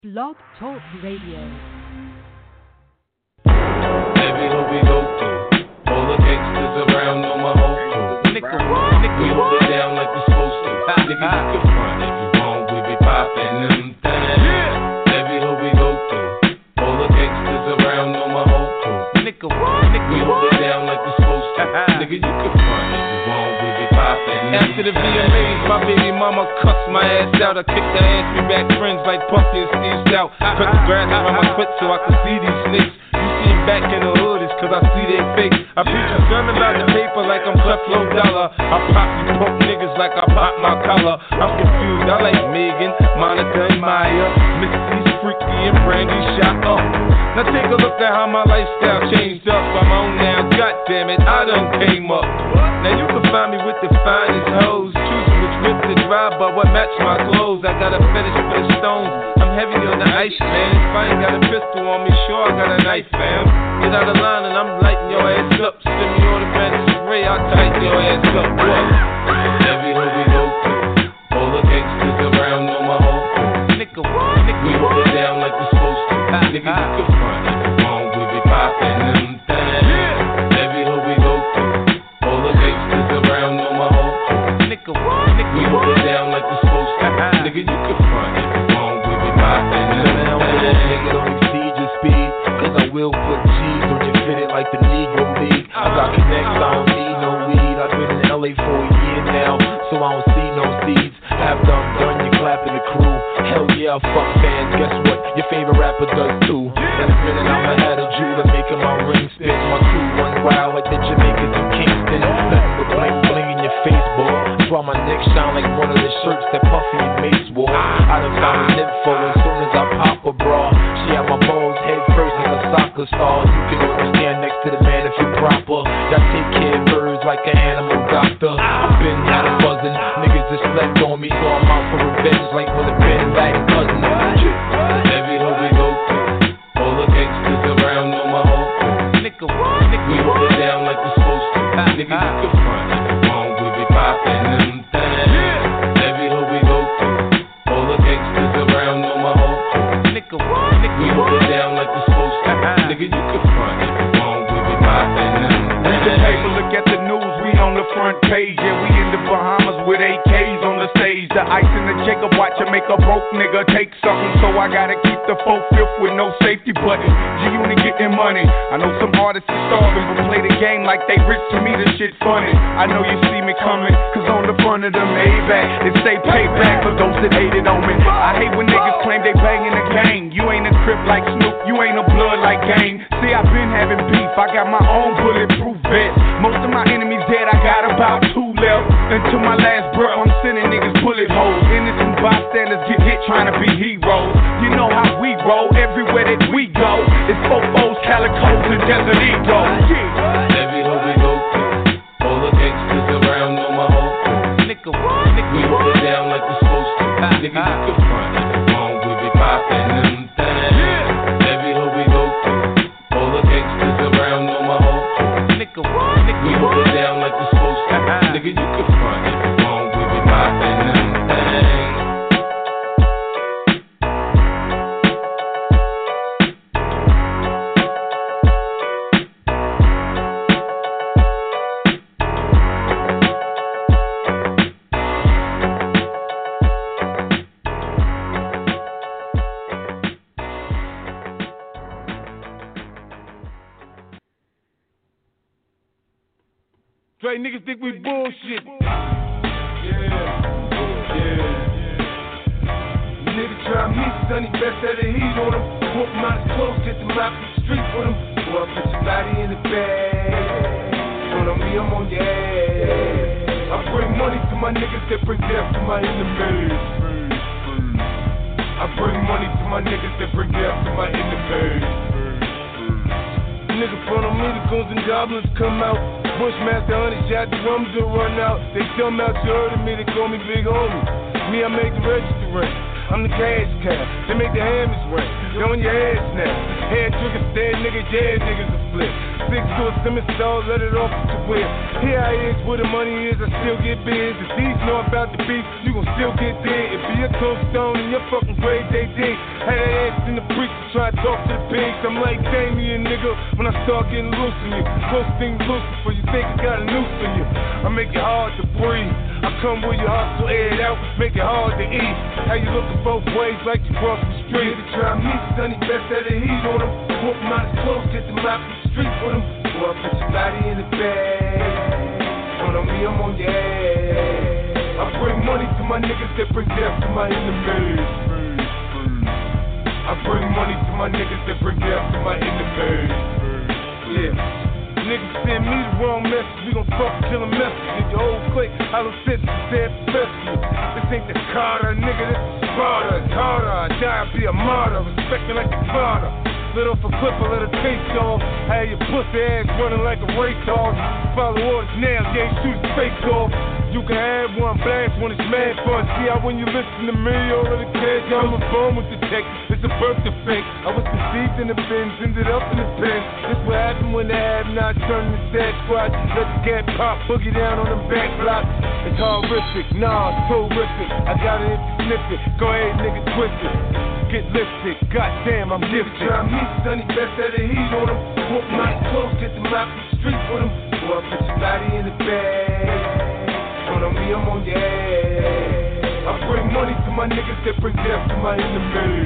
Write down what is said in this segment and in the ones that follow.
Blog Talk Radio. Every hood we go through, all the gangsters around know my whole crew. We hold it down like we supposed to. Niggas, you can front if you want, we be poppin' them things. Every hood we go through, all the gangsters around know my whole crew. We hold it down like we supposed to. Nigga, you can front if you want, we be poppin' them. After the VMAs, my baby mama cussed my ass out. I kicked her ass, we back friends like Puffy and Steve Stout. Cut the grass around my foot so I could see these snakes. You see him back in the hood, it's cause I see their face. I preach a sermon about the paper like I'm Creflo Dollar. I pop you punk niggas like I pop my collar. I'm confused, I like Megan, Monica and Maya, Missy's Freaky and Brandy shot up. Now take a look at how my lifestyle changed up. I'm on now, goddammit, I done came up. Now you can find me with the finest hoes, choosing which whip to drive, but what match my clothes. I got a fetish for the stones, I'm heavy on the ice, man. If I ain't got a pistol on me, sure I got a knife, fam. Get out of line and I'm lighting your ass up. Send me automatic spray, I'll tighten your ass up. What? Every hood we go through, all the gangsters around know my whole crew. We hold it down like we supposed to. Niggas, you can front if you want, we be poppin' them things. Every hood we go through, all the gangsters around know my whole crew. We hold it down like we supposed to. Nigga, you can front if you want, we be poppin' them things. Nigga, don't exceed your speed, cause I will put G's on your fitted like the Negro League. I got connects, I don't need no weed. I've been in LA for a year now, so I don't see no seeds. After I'm done, you clapping the crew. Hell yeah, fuck fans, guess what? Your favorite rapper does too. In a minute, I'ma add a Judah, making my ring spin. My crew run wild like the Jamaicans in Kingston. Nothing but bling bling in your face, boy. That's why my neck shine like one of the shirts that Puffy and Mace wore. I done found an info as soon as I pop a bra. She had my balls head first like a soccer star. You can only stand next to the man if you're proper. Y'all take care of birds like an animal doctor. I've been out of buzzing, niggas just slept on me, so I'm out for revenge like when the Ben Laden cousin. Every hood we go through, all the gangsters around know my whole crew. We hold it down like we supposed to. Niggas, you can front if you want, we be poppin' them things. Every hood we go through, all the gangsters around know my whole crew. We hold it down like we supposed to. Nigga, you can front if you want, we be poppin' them Read the things. paper, look at the news, we on the front page. Yeah, we in the Bahamas with AKs on the stage. The ice in the Jacob watch to make a broke nigga take something. So I gotta keep the 4/5 with no safety button. G-Unit getting money. I know some artists are starving, but play the game like they rich. To me, this shit funny. I know you see me coming, cause on the front of the Maybach, it say payback for those that hated on me. I hate when niggas claim they banging the gang. You ain't a crip like Snoop, you ain't a blood like Game. See, I've been having beef, I got my own bulletproof vest. Most of my enemies dead, I got about 2 left. Until my last breath, I'm sending niggas bullet holes. Innocent bystanders get hit trying to be heroes. You know how we roll, everywhere that we go. It's fofos, calicos, and Desert Eagles. Every hood we go through, all the gangsters around know my whole crew. We hold it down like we supposed to. Niggas, you can front if you want, we be poppin' them things. Every hood we go through, all the gangsters around know my whole crew. We hold it down like we supposed to. Nigga, you can front if you want, we be poppin' them things. Dre, niggas think we bullshit. Niggas try me, Sonny best that the heat on him. Whoop him out his clothes, get them out the street with him. Boy, put your body in the bag. When I'm me, I'm on your ass. I bring money to my niggas that bring death to my enemies. I bring money to my niggas that bring death to my enemies. Nigga front on me, the goons and goblins come out. Bushmaster, 100 shot, drums will run out. They dumb out, you heard of me, they call me Big Homie. Me, I make the register ring. I'm the cash cow. They make the hammers ring. They on your head now. Head trigger, dead niggas, yeah, niggas. flip. 6 to a cement stall, let it off to wear. Here I is where the money is, I still get biz. If these know about the beef, you gon' still get dead. If be a tombstone in your fucking grave, they dig. Had that ass in the preacher try to talk to the pigs. I'm like Damien, nigga, when I start getting loose in you. Close things Lucifer, you think I got a noose for you. I make it hard to breathe. I come with your hustle, air it out, make it hard to eat. How you looking both ways like you cross the street? To try me, sonny, best out the heat on them. Whoop them out his clothes, get them out the street with them. Boy, put your body in the bag. Front on me, I'm on your ass. I bring money to my niggas that bring death to my enemies. I bring money to my niggas that bring death to my enemies. Yeah. Niggas send me the wrong message, we gon' fuck kill a message. Get your old clique, hollow sense, said professional. This ain't the Carter, nigga, this is Sparta. It's harder, I die, I'll be a martyr. Respecting like a father. Lit off a clip, I let her taste off. Had your pussy ass running like a race dog. Follow orders now, yeah, shoot his face off. You can have one blast when it's mad fun. See how when you listen to me, all of the kids, I'm a born with the tech. It's a birth defect. I was conceived in the bins, ended up in the pen. This what happened when the have-not turned to sad squad. Let the cat pop, boogie down on them back blocks. It's horrific, nah, it's horrific. I got it if you sniff it. Go ahead, nigga, twist it. Get lifted, goddamn, I'm gifted. Try me, sonny, best out the heat on them. Whoop my clothes, get them out the street with them. Boy, put your body in the bag. Front on me, I'm on your ass. I bring money to my niggas that bring death to my enemies.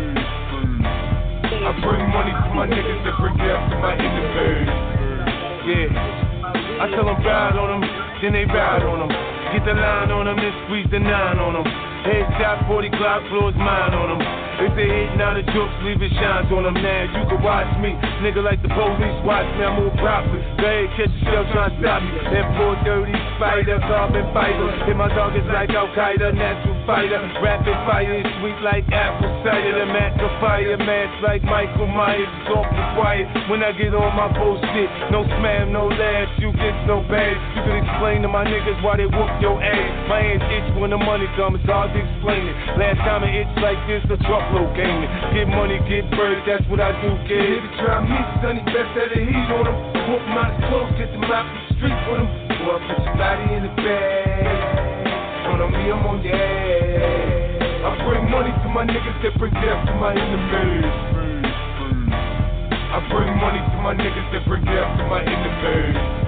I bring money to my niggas that bring death to my enemies. Yeah, I tell them ride on them, then they ride on them. Get the line on them, then squeeze the 9 on them. Headshot, 40 Glock, blows mine on them. If they hitting out the jokes, leave it shines on them. Now you can watch me, nigga like the police watch me. I move properly. Go ahead, catch a shell, try to stop me. That 430 spider, carbon fiber. Hit my dog is like Al Qaeda, natural fighter. Rapid fire is sweet like apple cider. The match of fire, match like Michael Myers. It's off the quiet when I get on my bullshit. No spam, no laughs, you get so bad. You can explain to my niggas why they whoop your ass. My hands itch when the money comes, it's hard to explain it. Last time it itched like this, the truckload gaming. Get money, get birds, that's what I do, kid. If you try me, sonny, best out the heat on them. Whoop them out his clothes, get them out the street with them. Boy, put your body in the bag. Front on me, I'm on your ass. I bring money to my niggas that bring death to my enemies. I bring money to my niggas that bring death to my enemies.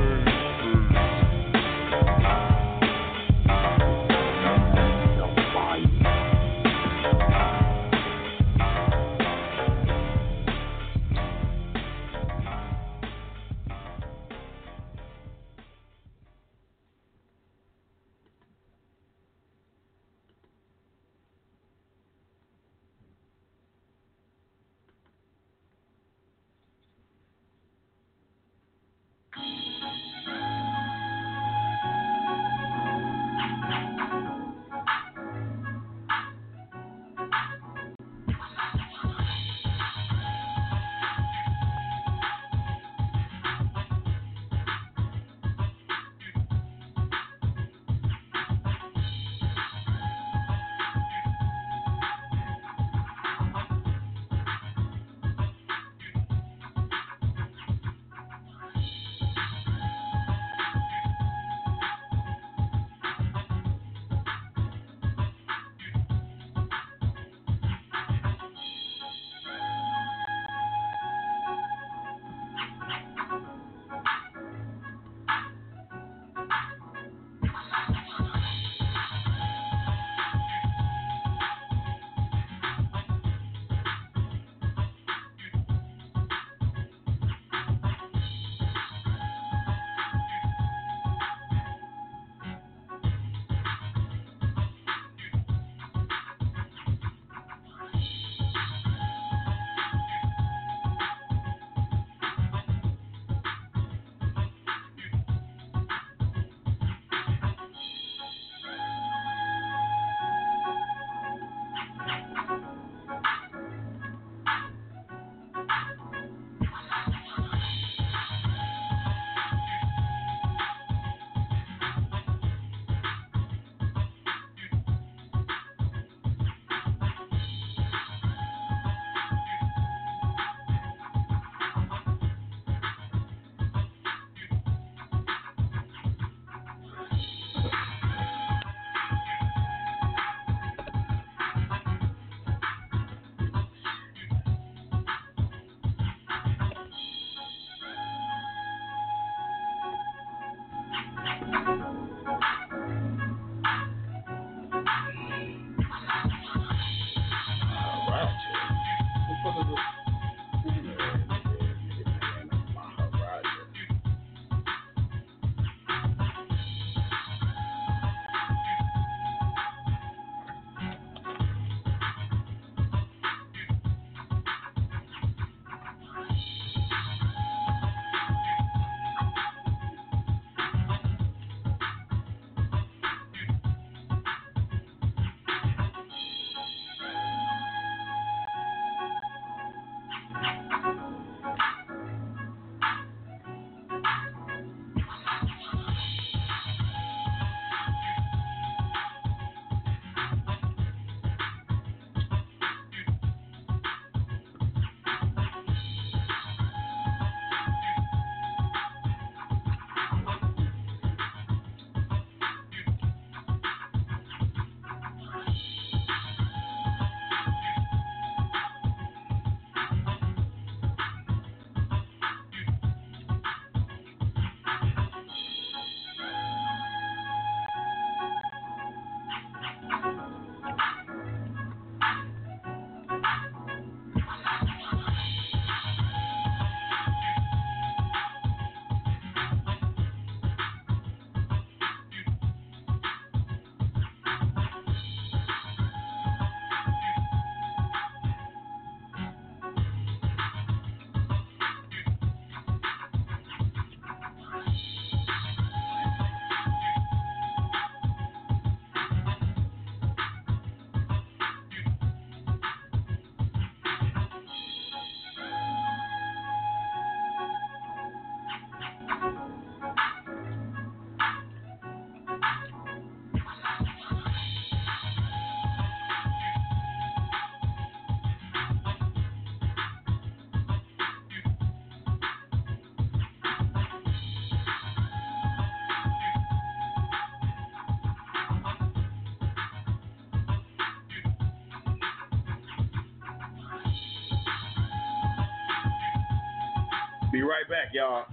Be right back, y'all.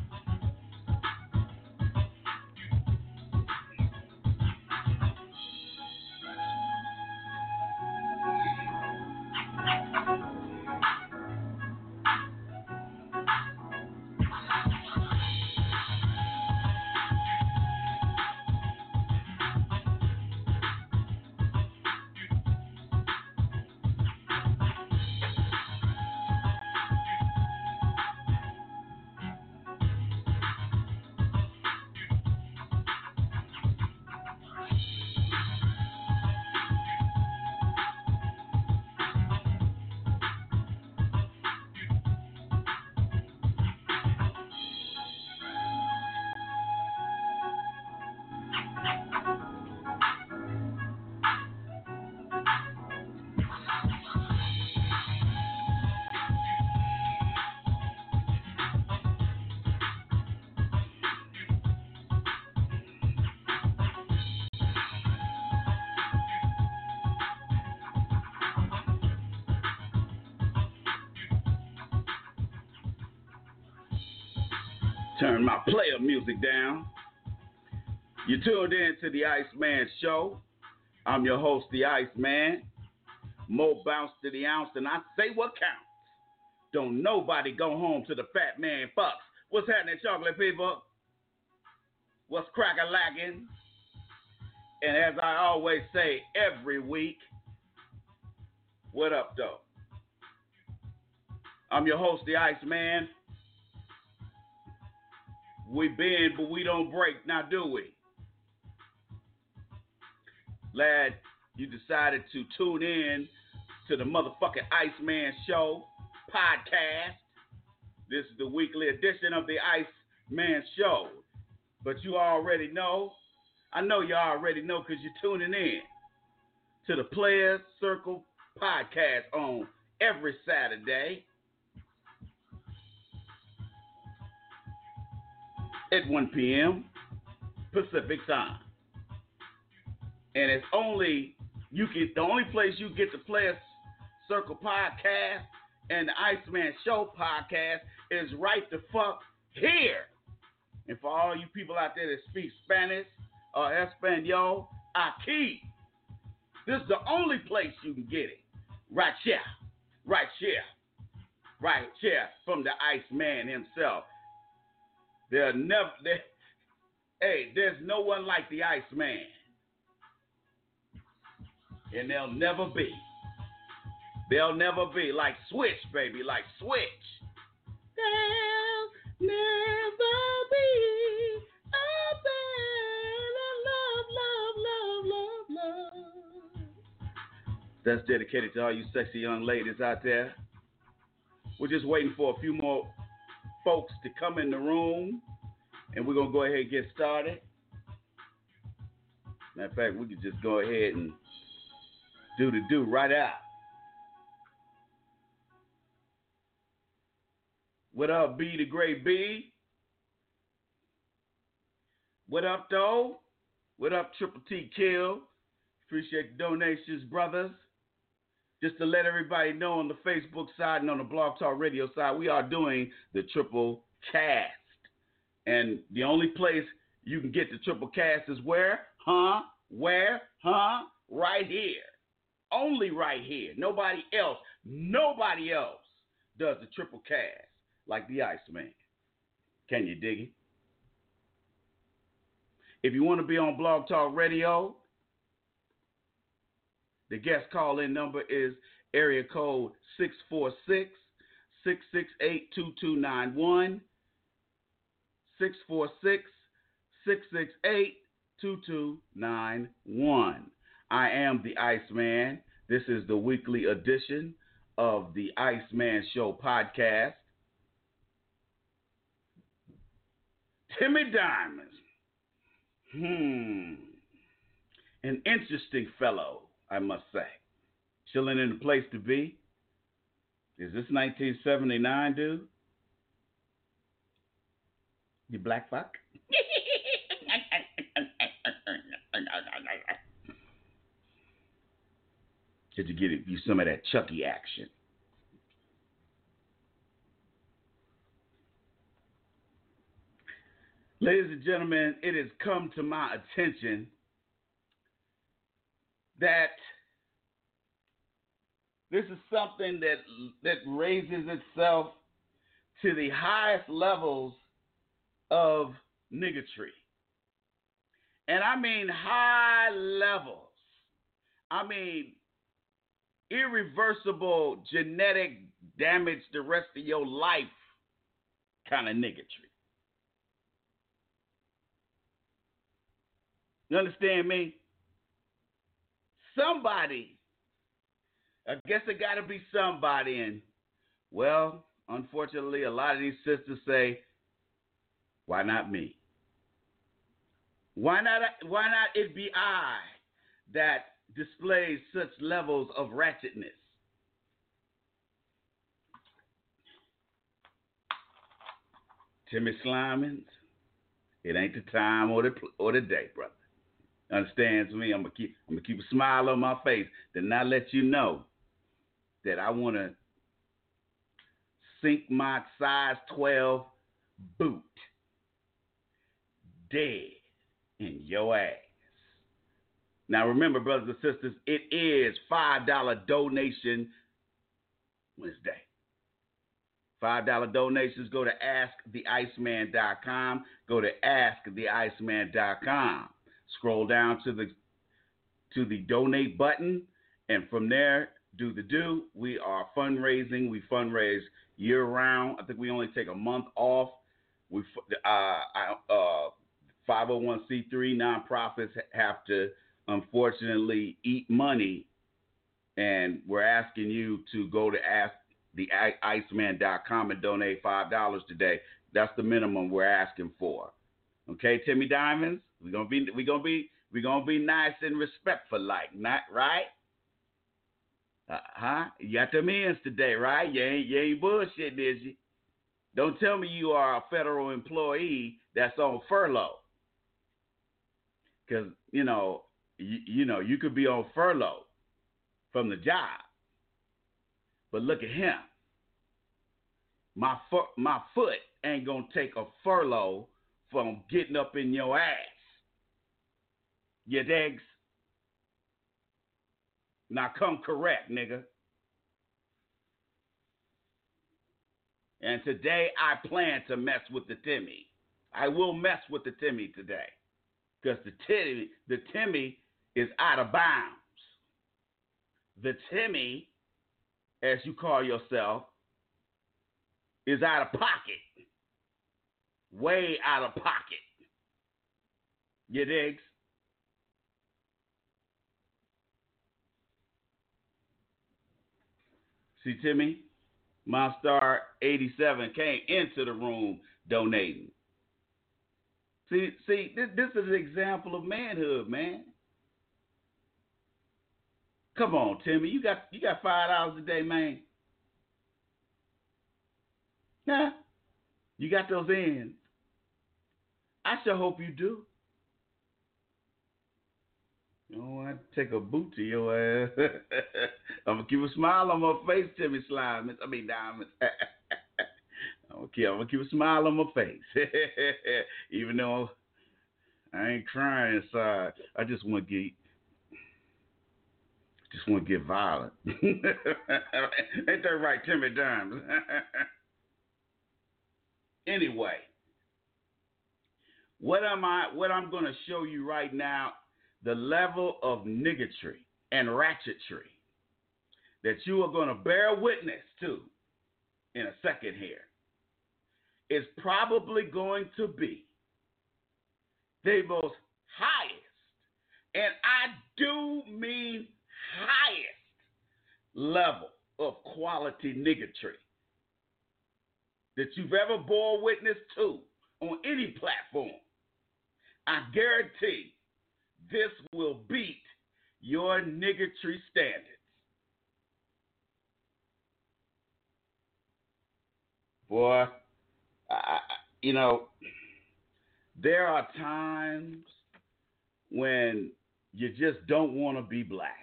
Turn my player music down. You tuned in to the Iceman Show. I'm your host, the Iceman. Mo bounce to the ounce, and I say what counts. Don't nobody go home to the fat man fucks. What's happening, chocolate people? What's crack-a-lacking? And as I always say every week, what up, though? I'm your host, the Iceman. We bend, but we don't break, now do we? Lad, you decided to tune in to the motherfucking Iceman Show podcast. This is the weekly edition of the Iceman Show. But you already know, I know you already know because you're tuning in to the Players Circle podcast on every Saturday at 1 p.m. Pacific time. And it's only the only place you get the Players Circle podcast and the Iceman Show podcast is right the fuck here. And for all you people out there that speak Spanish or Espanol, aquí. This is the only place you can get it. Right here. Right here. Right here from the Iceman himself. There's no one like the Iceman. And there'll never be. There'll never be. Like Switch, baby. Like Switch. There'll never be a better love. That's dedicated to all you sexy young ladies out there. We're just waiting for a few more folks to come in the room, and we're going to go ahead and get started. Matter of fact, we could just go ahead and do the do right out. What up, B the Great B? What up, though? What up, Triple T Kill? Appreciate the donations, brothers. Just to let everybody know on the Facebook side and on the Blog Talk Radio side, we are doing the Triple Cast. And the only place you can get the Triple Cast is where? Where? Right here. Only right here. Nobody else does the Triple Cast like the Iceman. Can you dig it? If you want to be on Blog Talk Radio, the guest call-in number is area code 646-668-2291. 646-668-2291. I am the Iceman. This is the weekly edition of the Iceman Show podcast. Timmy Diamonds. An interesting fellow, I must say. Chilling in the place to be. Is this 1979, dude? You black fuck? Did you get you some of that Chucky action? Ladies and gentlemen, it has come to my attention that this is something that raises itself to the highest levels of niggatry. And I mean high levels. I mean irreversible genetic damage the rest of your life kind of niggatry. You understand me? Somebody, I guess it got to be somebody, and well, unfortunately, a lot of these sisters say, why not me? Why not it be I that displays such levels of ratchetness? Timmy Slimans, it ain't the time or the day, brother. Understands me? I'm gonna keep a smile on my face, to not let you know that I want to sink my size 12 boot dead in your ass. Now remember, brothers and sisters, it is $5 donation Wednesday. $5 donations. Go to AskTheIceman.com. Go to AskTheIceman.com. Scroll down to the donate button, and from there, do the do. We are fundraising. We fundraise year round. I think we only take a month off. We 501c3 nonprofits have to unfortunately eat money, and we're asking you to go to AskTheIceman.com and donate $5 today. That's the minimum we're asking for. Okay, Timmy Diamonds, we're gonna be nice and respectful, like, not right? You got them ends today, right? You ain't bullshitting, is you? Don't tell me you are a federal employee that's on furlough, because you could be on furlough from the job, but look at him. My foot ain't gonna take a furlough from getting up in your ass. You digs? Now come correct, nigga. And today I plan to mess with the Timmy. I will mess with the Timmy today, because the Timmy is out of bounds. The Timmy, as you call yourself, is out of pocket. Way out of pocket. You digs? See, Timmy, Monstar 87 came into the room donating. See, this is an example of manhood, man. Come on, Timmy, you got $5 a day, man. Yeah, you got those ends. I sure hope you do. You don't want to take a boot to your ass. I'm going to keep a smile on my face, Timmy Diamonds. I'm going to keep a smile on my face. Even though I ain't crying inside. I just want to get violent. Ain't that right, Timmy Diamonds? Anyway, what I'm going to show you right now, the level of niggatry and ratchetry that you are going to bear witness to in a second here, is probably going to be the most highest, and I do mean highest, level of quality niggatry that you've ever bore witness to on any platform. I guarantee this will beat your niggatry standards. Boy, there are times when you just don't want to be black,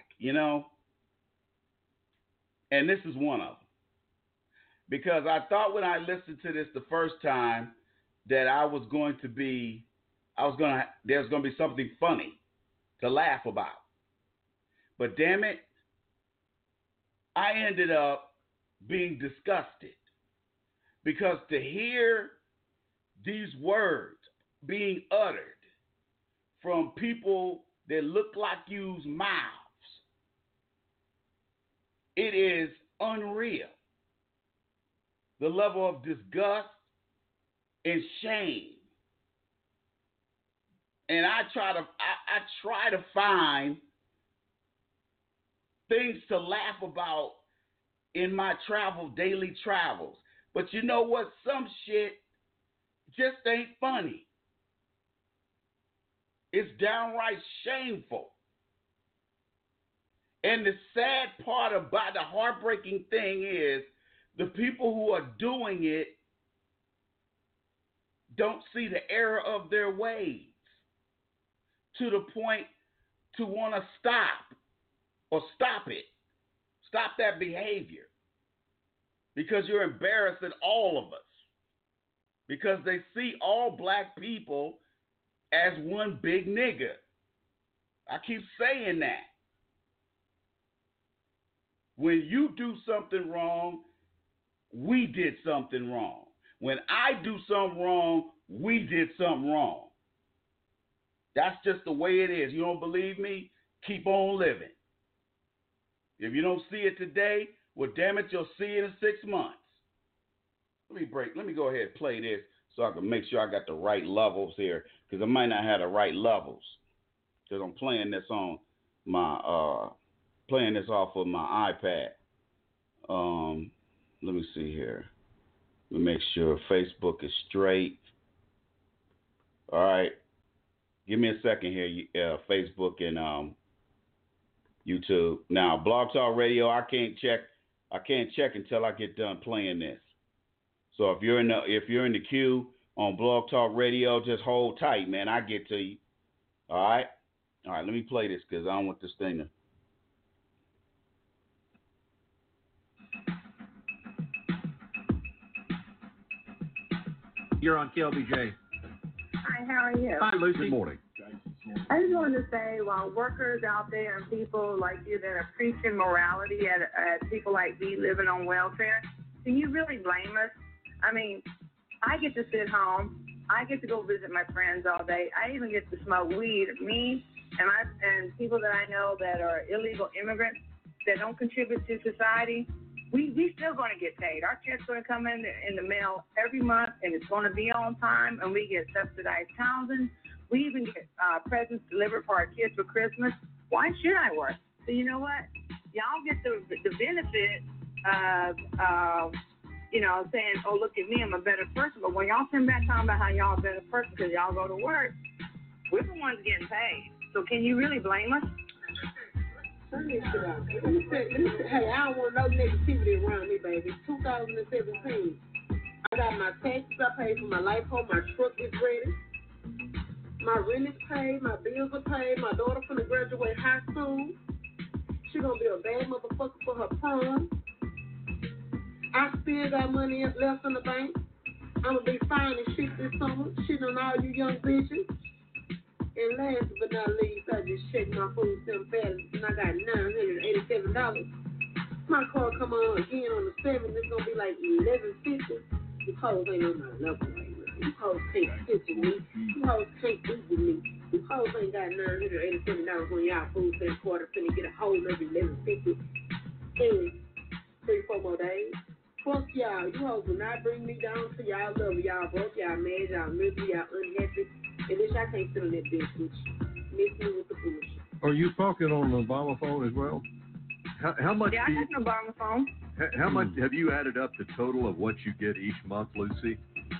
And this is one of them. Because I thought when I listened to this the first time that there's going to be something funny to laugh about. But damn it, I ended up being disgusted because to hear these words being uttered from people that look like you's mouths, it is unreal. The level of disgust and shame. And I try to find things to laugh about in my daily travels. But you know what? Some shit just ain't funny. It's downright shameful. And the sad part about the heartbreaking thing is the people who are doing it don't see the error of their ways to the point to want to stop it. Stop that behavior. Because you're embarrassing all of us. Because they see all black people as one big nigga. I keep saying that. When you do something wrong, we did something wrong. When I do something wrong, we did something wrong. That's just the way it is. You don't believe me? Keep on living. If you don't see it today, well, damn it, you'll see it in 6 months. Let me go ahead and play this so I can make sure I got the right levels here, because I might not have the right levels, because I'm playing this on my playing this off of my iPad. Let me see here. Let me make sure Facebook is straight. All right. Give me a second here, Facebook and YouTube. Now, Blog Talk Radio, I can't check until I get done playing this. So if you're in the queue on Blog Talk Radio, just hold tight, man. I get to you. All right. Let me play this because I don't want this thing to. You're on KLBJ. Hi, how are you? Hi, Lucy. Good morning. I just wanted to say, while workers out there and people like you that are preaching morality at people like me living on welfare, can you really blame us? I mean, I get to sit home. I get to go visit my friends all day. I even get to smoke weed. Me and people that I know that are illegal immigrants that don't contribute to society, we still going to get paid. Our check's going to come in the mail every month, and it's going to be on time, and we get subsidized housing. We even get presents delivered for our kids for Christmas. Why should I work? So you know what? Y'all get the benefit of, saying, oh, look at me, I'm a better person. But when y'all come back talking about how y'all a better person because y'all go to work, we're the ones getting paid. So can you really blame us? Turn this shit out. Let me say, hey, I don't want no negativity around me, baby. 2017. I got my taxes, I paid for my life home, my truck is ready. My rent is paid, my bills are paid, my daughter finna graduate high school. She gonna be a bad motherfucker for her prom. I still got money left in the bank. I'm gonna be fine and shit this summer, shitting on all you young bitches. And last but not least, I just checked my food stamp balance and I got $987. My car come on again on the 7th, it's gonna be like $11.50. You hoes ain't on my level right now. You hoes can't sit with me. You hoes can't eat with me. You hoes ain't got $987 on y'all food stamp quarter finna get a whole other $11.50 in 3-4 more days. Fuck y'all. You hoes will not bring me down to y'all level. Y'all broke, y'all mad, y'all miserable, y'all unhappy. And bitch, I can't sit on that bitch with you. Miss me with the bullshit. Are you talking on the Obama phone as well? How much? Yeah, I got an Obama phone. How much have you added up the total of what you get each month, Lucy?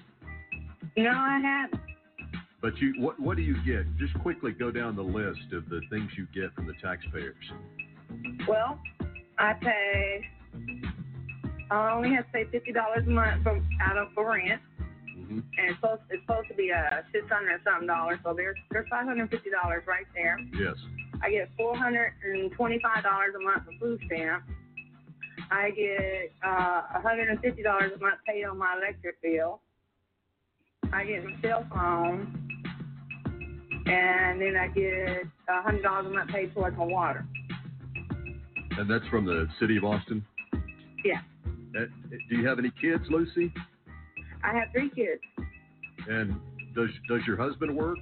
No, I haven't. But what do you get? Just quickly go down the list of the things you get from the taxpayers. Well, I only have to pay $50 a month for rent. And it's supposed to be $600 and something, so there's $550 right there. Yes. I get $425 a month for food stamps. I get $150 a month paid on my electric bill. I get my cell phone, and then I get $100 a month paid towards my water. And that's from the city of Austin? Yeah. Do you have any kids, Lucy? I have 3 kids. And does your husband work?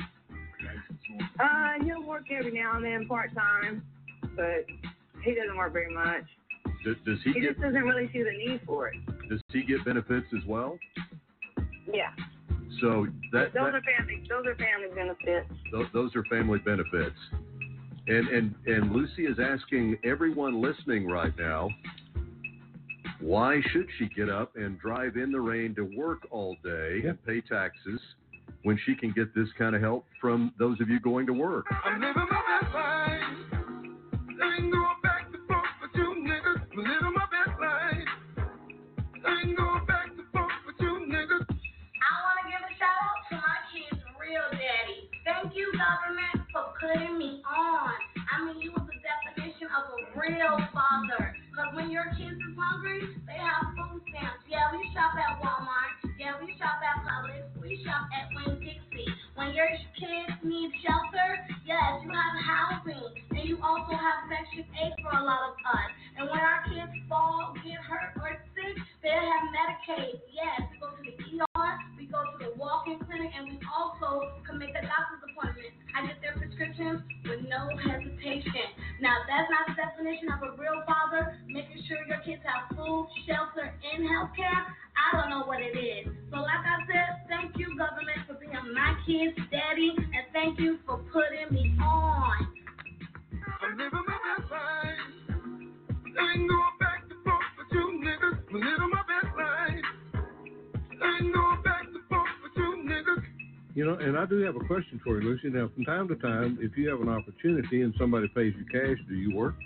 He'll work every now and then part-time, but he doesn't work very much. Does he just doesn't really see the need for it. Does he get benefits as well? Yeah. So those are family benefits. Those are family benefits. And Lucy is asking everyone listening right now, why should she get up and drive in the rain to work all day and pay taxes when she can get this kind of help from those of you going to work? I'm living my best life. Ain't going back to forth with you niggas. I'm living my best life. Ain't going back to forth with you niggas. I want to give a shout out to my kids' real daddy. Thank you, government, for putting me on. I mean, you was the definition of a real father. Because when your kids is hungry, they have food stamps. Yeah, we shop at Walmart. Yeah, we shop at Publix. We shop at Winn-Dixie. When your kids need shelter, yes, you have housing. And you also have Section 8 for a lot of us. And when our kids fall, get hurt, or sick, they have Medicaid. Yes, we go to the ER, we go to the walk-in clinic, and we also can make a doctor's appointment. I get their prescriptions with no hesitation. Now, that's not the definition of a real father, making sure your kids have food, shelter, and health care. I don't know what it is. So like I said, thank you, government, for being my kid's daddy, and thank you for putting me on. I'm living my best life. Ain't going back to forth with you niggas. I'm living my best life. Ain't going back to forth with you niggas. You know, and I do have a question for you, Lucy. Now, from time to time, if you have an opportunity and somebody pays you cash, do you work?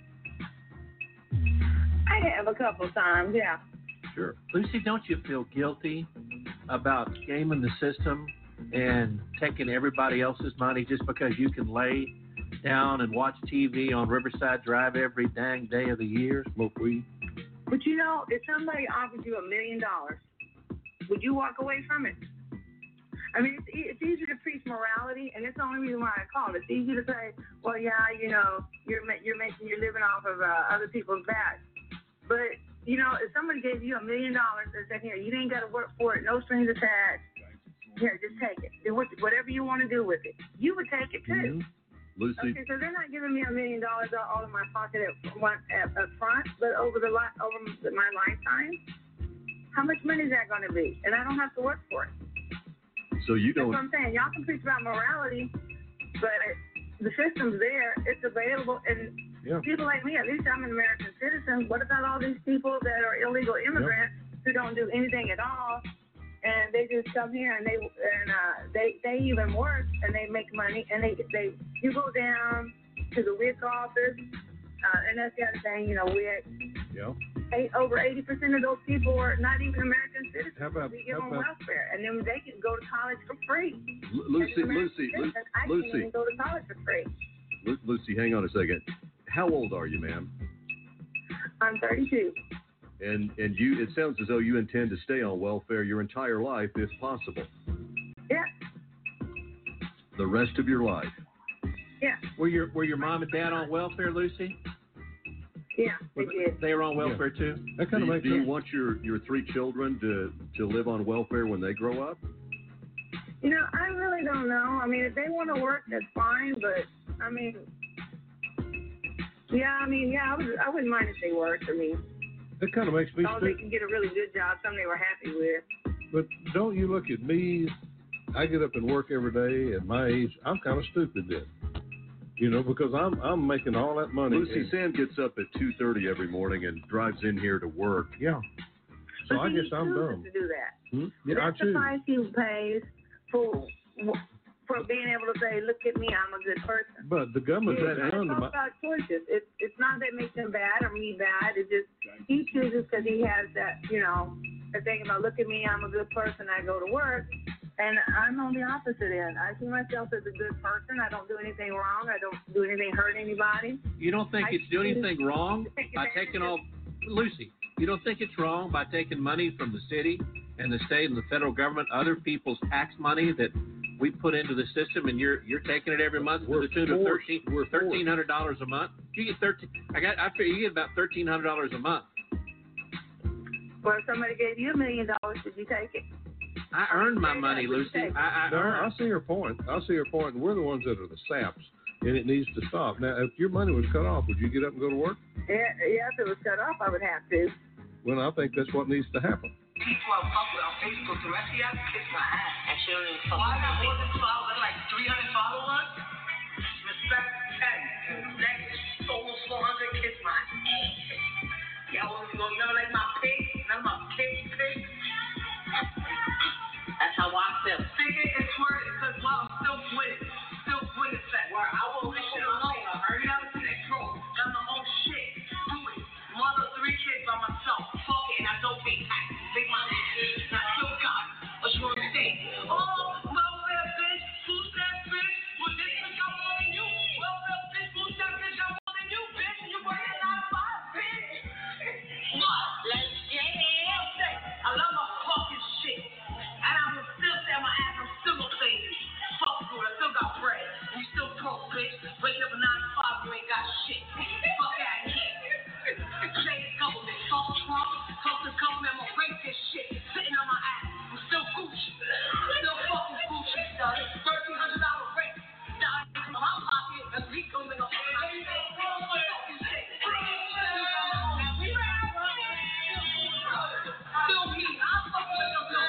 I have a couple of times, yeah. Sure. Lucy, don't you feel guilty about gaming the system and taking everybody else's money just because you can lay down and watch TV on Riverside Drive every dang day of the year? Smoke weed? But you know, if somebody offered you $1 million, would you walk away from it? I mean, it's easy to preach morality, and it's the only reason why I call it. It's easy to say, well, yeah, you know, you're living off of other people's backs. But, you know, if somebody gave you $1 million and said, here, you ain't got to work for it, no strings attached, here, just take it. Do whatever you want to do with it. You would take it, too. Mm-hmm. Lucy. Okay, so they're not giving me $1 million all in my pocket up front, but over my lifetime, how much money is that going to be? And I don't have to work for it. So you don't. That's what I'm saying. Y'all can preach about morality, but the system's there. It's available. And people like me, at least I'm an American citizen. What about all these people that are illegal immigrants who don't do anything at all, and they just come here and they even work and they make money and you go down to the WIC office and that's the other thing, you know, WIC. Yeah. Over 80% of those people are not even American citizens. We give them welfare, and then they can go to college for free. Lucy, I can't even go to college for free. Lucy, hang on a second. How old are you, ma'am? I'm 32. And you, it sounds as though you intend to stay on welfare your entire life, if possible. Yeah. The rest of your life. Yeah. Were your mom and dad on welfare, Lucy? Yeah, they did. They were on welfare too. That kind of makes sense. Do you want your 3 children to live on welfare when they grow up? You know, I really don't know. I mean, if they want to work, that's fine. But I mean, I wouldn't mind if they worked. I mean, that kind of makes me. They can get a really good job, something they were happy with. But don't you look at me? I get up and work every day. At my age, I'm kind of stupid then. You know, because I'm making all that money. Lucy, Sam gets up at 2:30 every morning and drives in here to work. Yeah. So I guess I'm dumb. To do that. Yeah, that's the price he pays for being able to say, look at me, I'm a good person. But the government's it's all about choices. It's not that makes him bad or me bad. It's just he chooses because he has that, you know, the thing about look at me, I'm a good person, I go to work. And I'm on the opposite end. I see myself as a good person. I don't do anything wrong. I don't do anything hurt anybody. You don't think it's doing anything wrong by taking all, Lucy, you don't think it's wrong by taking money from the city and the state and the federal government, other people's tax money that we put into the system, and you're taking it every month to the tune of $1,300 a month. You get I figure you get about $1,300 a month. Well, if somebody gave you $1 million, did you take it? I earned my money, Lucy. I see your point. We're the ones that are the saps, and it needs to stop. Now, if your money was cut off, would you get up and go to work? Yeah, if it was cut off, I would have to. Well, I think that's what needs to happen. People I fuck with on Facebook, the rest of y'all kiss my ass. And she don't even fuck with me. Why I got more than 12 and like 300 followers? Respect 10. Next, almost 400, kiss my ass. Y'all want to go, you know, like my pig? None of my pig. That's how I feel. Figure it's worth it, because while I'm still winning. Where I won't leave shit alone. I heard y'all to control. Got my own shit. Do it. Mother 3 kids by myself. Fuck it, and I don't pay taxes. Big money. And I still got it. What you want to say? Oh, welfare bitch. Food stamp bitch. Well, this bitch got more than you. Welfare bitch. Food stamp bitch got more than you, bitch. And you working 9 to 5, bitch. What? Let's get it. I love my fucking shit. And I will still stay on my ass. I'm still a baby. Fuck you. I still got bread. You still broke, bitch. Wake up at 9 to 5. You ain't got shit. Fuck out of here. Change government. Fuck Trump. Fuck the government. I'm gonna break this shit. Sitting on my ass. I'm still Gucci. Still fucking Gucci, son. $1,300 rent. Now in my pocket. And we gonna make a fucking shit. Still me. I'm fucking with your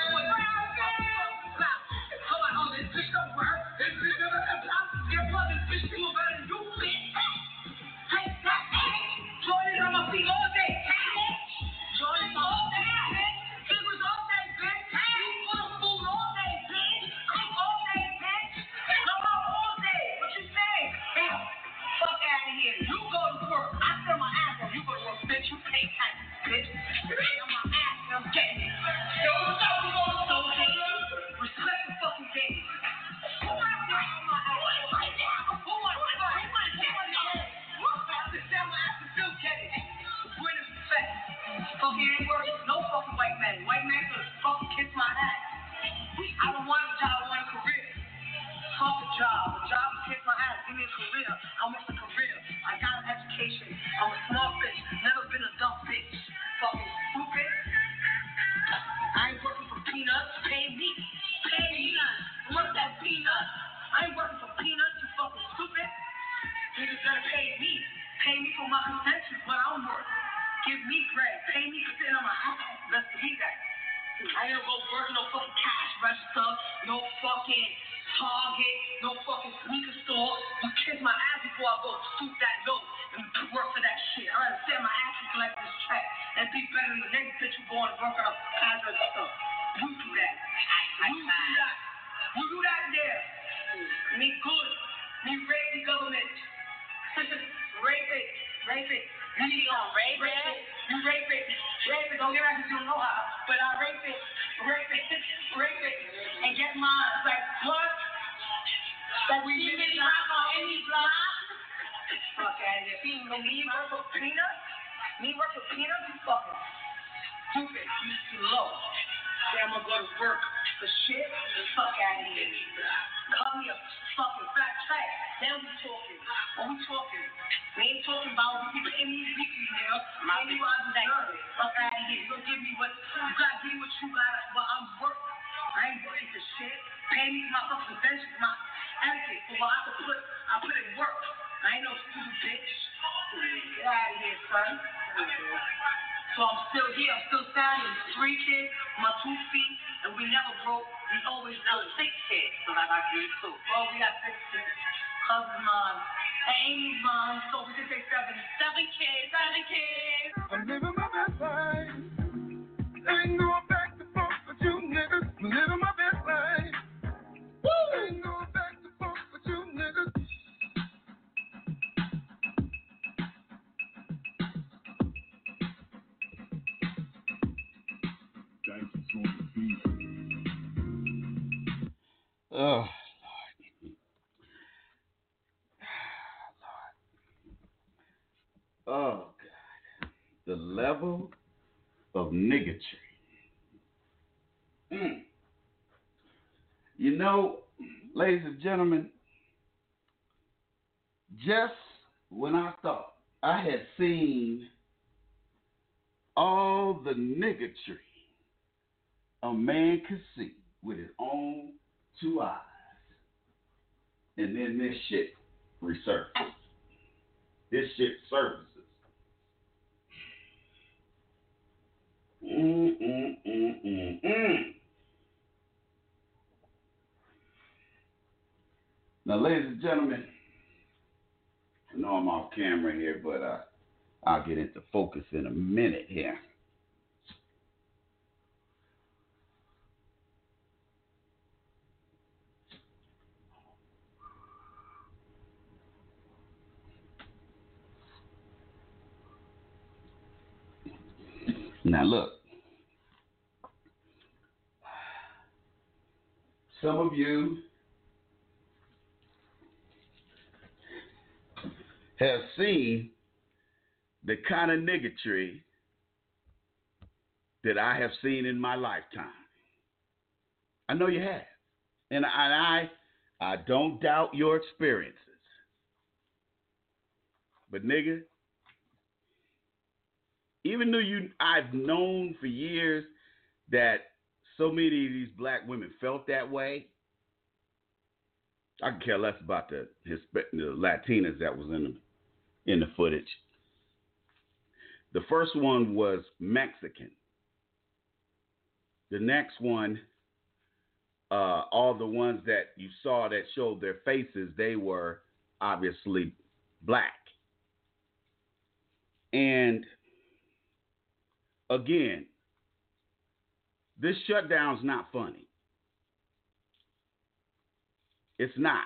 this bitch don't work. This bitch never have time. Guess what? This bitch do better than you, bitch. Hey, Jordan on my feet all day. Jordan all day, bitch. Fingers all day, bitch. You full of food all day, bitch. Cook all day, bitch. Go out all day. What you say? Hey, fuck out of here. You go to work. I sell my ass off. You go to work, bitch. You pay taxes, bitch. You pay on my ass and I'm getting it. Yo, what's up? We going to those days. Respect the fucking game. Fucking ain't working. No fucking white man. White man could fucking kiss my ass. I don't want a job. I want a career. Fuck a job. A job to kiss my ass. Give me a career. I want a career. I got an education. I'm a smart bitch. Never been a dumb bitch. Fucking stupid. I ain't working for peanuts. Pay me. Pay me. Work that peanut. I ain't working for peanuts. You fucking stupid. Niggas better pay me. Pay me for my credentials, but I'm working. Give me bread. Pay me for sitting on my house. Let's see that. I ain't gonna go work no fucking cash register, no fucking Target, no fucking sneaker store. You kiss my ass before I go shoot that note and work for that shit. I rather sit on my ass and collect this check and be better than the next bitch who going to work on a cash register. You do that. You do that there. Me good. Me rape the government. Rape it. You gonna rape it? You rape it. Don't get back if you don't know how. But I rape it, and get mine. Like what? That we live in any block. Fuck out of here. Me work for peanuts? You fucking stupid. You slow. Say I'm gonna go to work for shit. Fuck out of here. Call me a fucking fat track. Then we talking. What we talking? We ain't talking about we pay me weekly, nigga. Pay me what I deserve. Fuck out of here. You gonna give me what you gotta give me what you got while I'm working. I ain't working for shit. Pay me for my fucking credentials, my etiquette. For what I put in work. I ain't no stupid bitch. Get out of here, son. So I'm still here. I'm still standing. 3 kids, my 2 feet, and we never broke. We always know 6 kids. So I got 3 too. Oh, we got 6 kids. Cousin mom. And Amy's mom. So we can say 7. 7 kids. 7 kids. I'm living my best life. Ain't going back to fuck with you niggas. I'm living my best life. Woo! Ain't going back to fuck with you niggas. Oh, Lord. Oh, God. The level of niggatry You know, ladies and gentlemen, just when I thought I had seen all the niggatry a man could see with his own two eyes, and then this shit resurfaces. This shit surfaces. Now, ladies and gentlemen, I know I'm off camera here, but I'll get into focus in a minute here. Now, look. Some of you have seen the kind of niggatry that I have seen in my lifetime. I know you have. And I don't doubt your experiences. But nigga, even though I've known for years that so many of these black women felt that way, I could care less about the Latinas that was in the footage. The first one was Mexican. The next one, all the ones that you saw that showed their faces, they were obviously black. And again, this shutdown's not funny. It's not.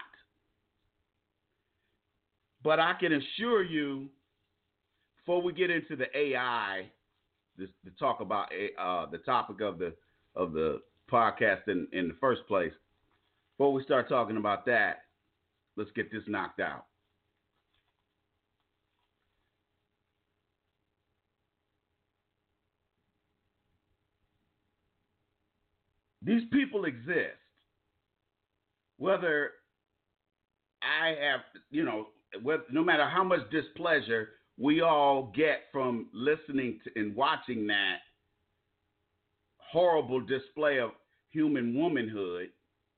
But I can assure you, before we get into the AI, to talk about the topic of the podcast in the first place, before we start talking about that, let's get this knocked out. These people exist. Whether I have, no matter how much displeasure we all get from listening to and watching that horrible display of human womanhood,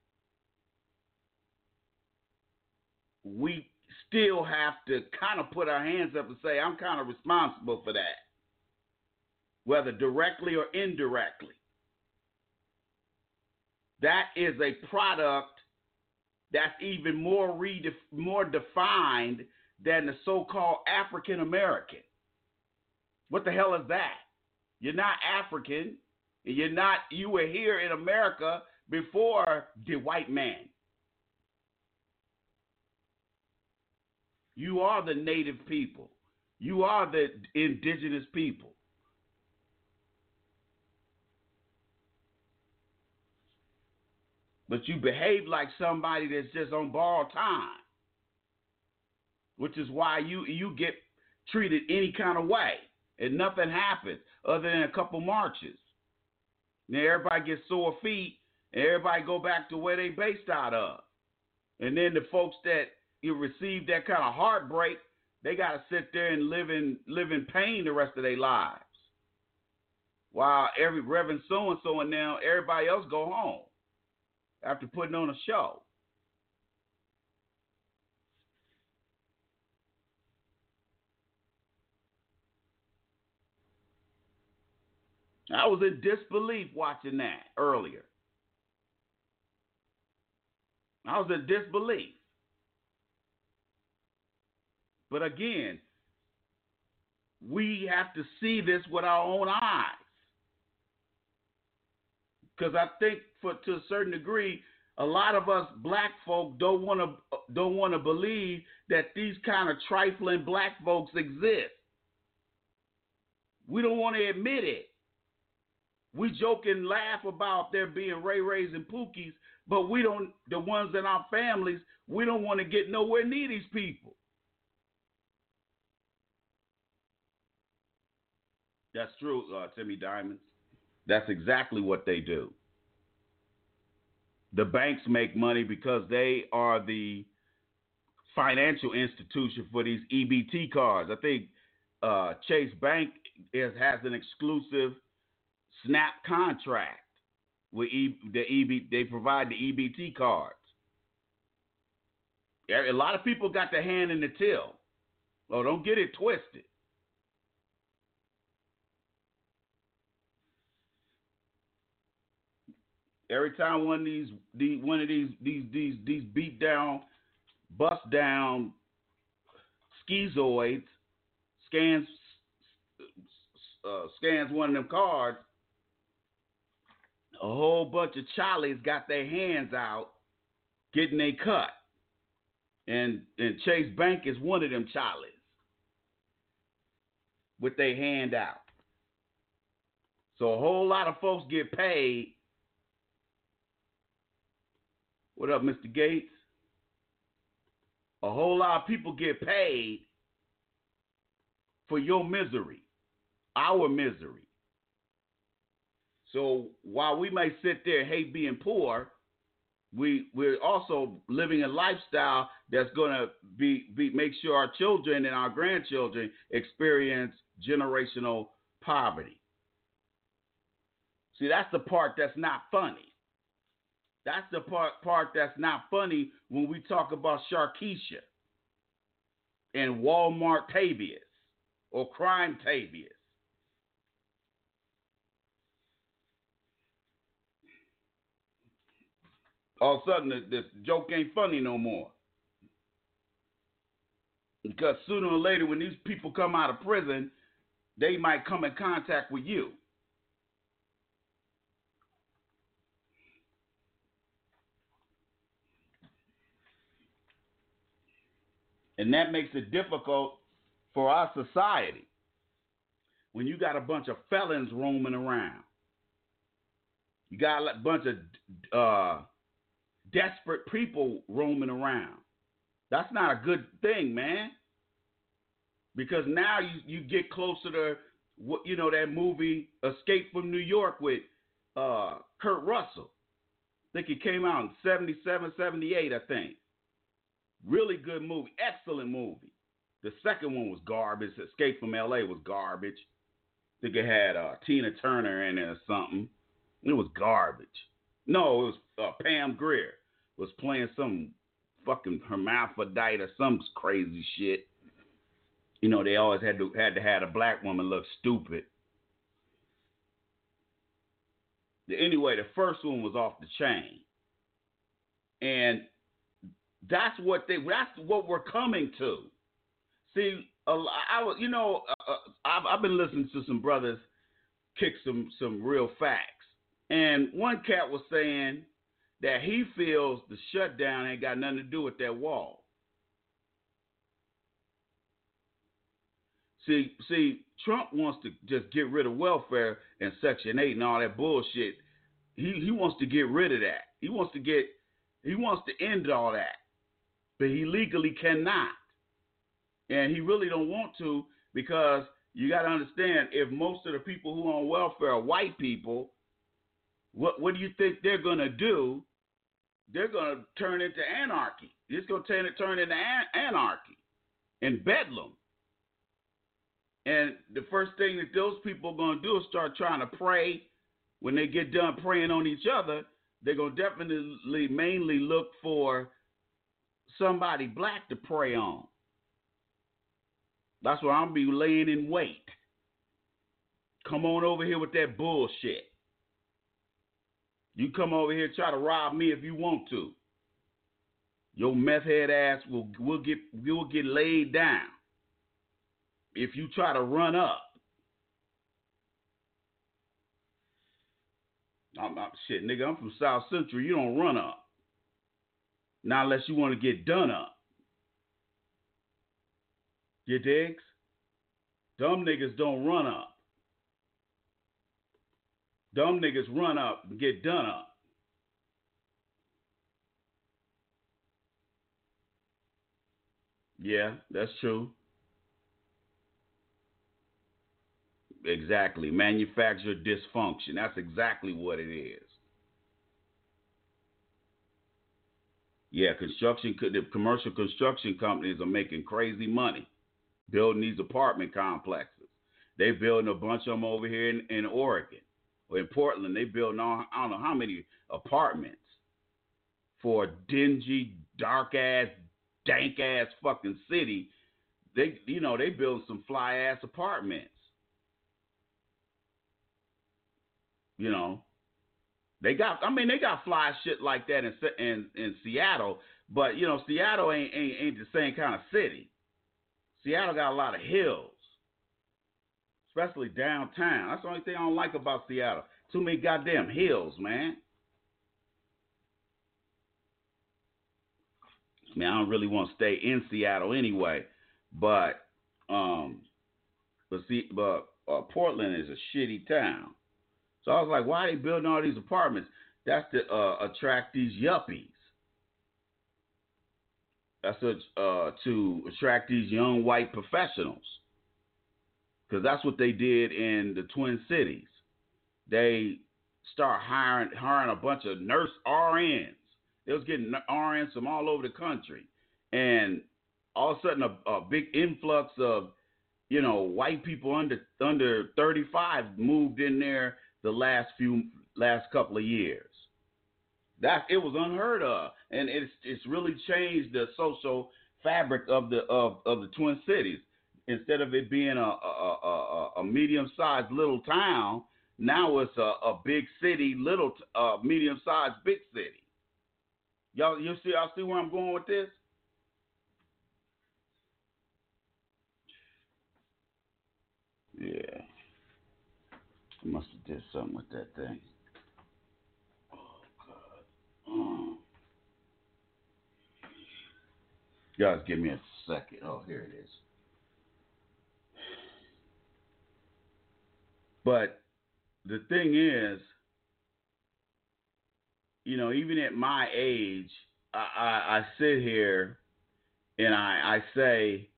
we still have to kind of put our hands up and say, I'm kind of responsible for that, whether directly or indirectly. That is a product that's even more defined than the so-called African American. What the hell is that? You're not African. You were here in America before the white man. You are the native people. You are the indigenous people. But you behave like somebody that's just on borrowed time, which is why you get treated any kind of way, and nothing happens other than a couple marches. Then everybody gets sore feet, and everybody go back to where they based out of. And then the folks that you receive that kind of heartbreak, they got to sit there and live in pain the rest of their lives. While every Reverend so-and-so and now everybody else go home after putting on a show. I was in disbelief watching that earlier. I was in disbelief. But again, we have to see this with our own eyes. Because I think, to a certain degree, a lot of us black folk don't want to believe that these kind of trifling black folks exist. We don't want to admit it. We joke and laugh about there being Ray Rays and Pookies, but the ones in our families, we don't want to get nowhere near these people. That's true, Timmy Diamonds. That's exactly what they do. The banks make money because they are the financial institution for these EBT cards. I think Chase Bank has an exclusive SNAP contract with they provide the EBT cards. A lot of people got their hand in the till. Oh, don't get it twisted. Every time one of these beat down, bust down schizoids scans one of them cards, a whole bunch of Charlies got their hands out getting a cut. And Chase Bank is one of them Charlies with their hand out. So a whole lot of folks get paid. What up, Mr. Gates? A whole lot of people get paid for your misery, our misery. So while we may sit there and hate being poor, we're also living a lifestyle that's going to make sure our children and our grandchildren experience generational poverty. See, that's the part that's not funny. That's the part that's not funny when we talk about Sharkeisha and Walmart Tavius or Crime Tavius. All of a sudden, this joke ain't funny no more. Because sooner or later, when these people come out of prison, they might come in contact with you. And that makes it difficult for our society when you got a bunch of felons roaming around. You got a bunch of desperate people roaming around. That's not a good thing, man. Because now you get closer to what, you know, that movie Escape from New York with Kurt Russell. I think it came out in 77, 78, I think. Really good movie. Excellent movie. The second one was garbage. Escape from L.A. was garbage. I think it had Tina Turner in it or something. It was garbage. No, it was Pam Grier was playing some fucking hermaphrodite or some crazy shit. You know, they always had to have a black woman look stupid. Anyway, the first one was off the chain. And that's what we're coming to. See, I've been listening to some brothers kick some real facts. And one cat was saying that he feels the shutdown ain't got nothing to do with that wall. See, Trump wants to just get rid of welfare and Section 8 and all that bullshit. He wants to get rid of that. He wants to end all that. But he legally cannot. And he really don't want to, because you got to understand, if most of the people who are on welfare are white people, what do you think they're going to do? They're going to turn into anarchy. It's going to turn into anarchy and bedlam. And the first thing that those people are going to do is start trying to pray. When they get done praying on each other, they're going to definitely mainly look for somebody black to pray on. That's why I'm be laying in wait. Come on over here with that bullshit. You come over here, try to rob me if you want to. Your meth head ass will get laid down if you try to run up. Shit, nigga, I'm from South Central. You don't run up. Not unless you want to get done up. You digs? Dumb niggas don't run up. Dumb niggas run up and get done up. Yeah, that's true. Exactly. Manufactured dysfunction. That's exactly what it is. Yeah, the commercial construction companies are making crazy money building these apartment complexes. They building a bunch of them over here in Oregon or in Portland. They building I don't know how many apartments for a dingy, dark ass, dank ass fucking city. They building some fly ass apartments. They got fly shit like that in Seattle, but Seattle ain't the same kind of city. Seattle got a lot of hills, especially downtown. That's the only thing I don't like about Seattle. Too many goddamn hills, man. I mean, I don't really want to stay in Seattle anyway, but Portland is a shitty town. So I was like, why are they building all these apartments? That's to attract these yuppies. That's to attract these young white professionals. Because that's what they did in the Twin Cities. They start hiring a bunch of nurse RNs. They was getting RNs from all over the country. And all of a sudden a big influx of, white people under 35 moved in there the last couple of years. It was unheard of, and it's really changed the social fabric of the Twin Cities. Instead of it being a medium-sized little town, now it's a big city, medium-sized big city. Y'all see where I'm going with this? Yeah. I must have did something with that thing. Oh, God. Guys, give me a second. Oh, here it is. But the thing is, even at my age, I sit here and I say,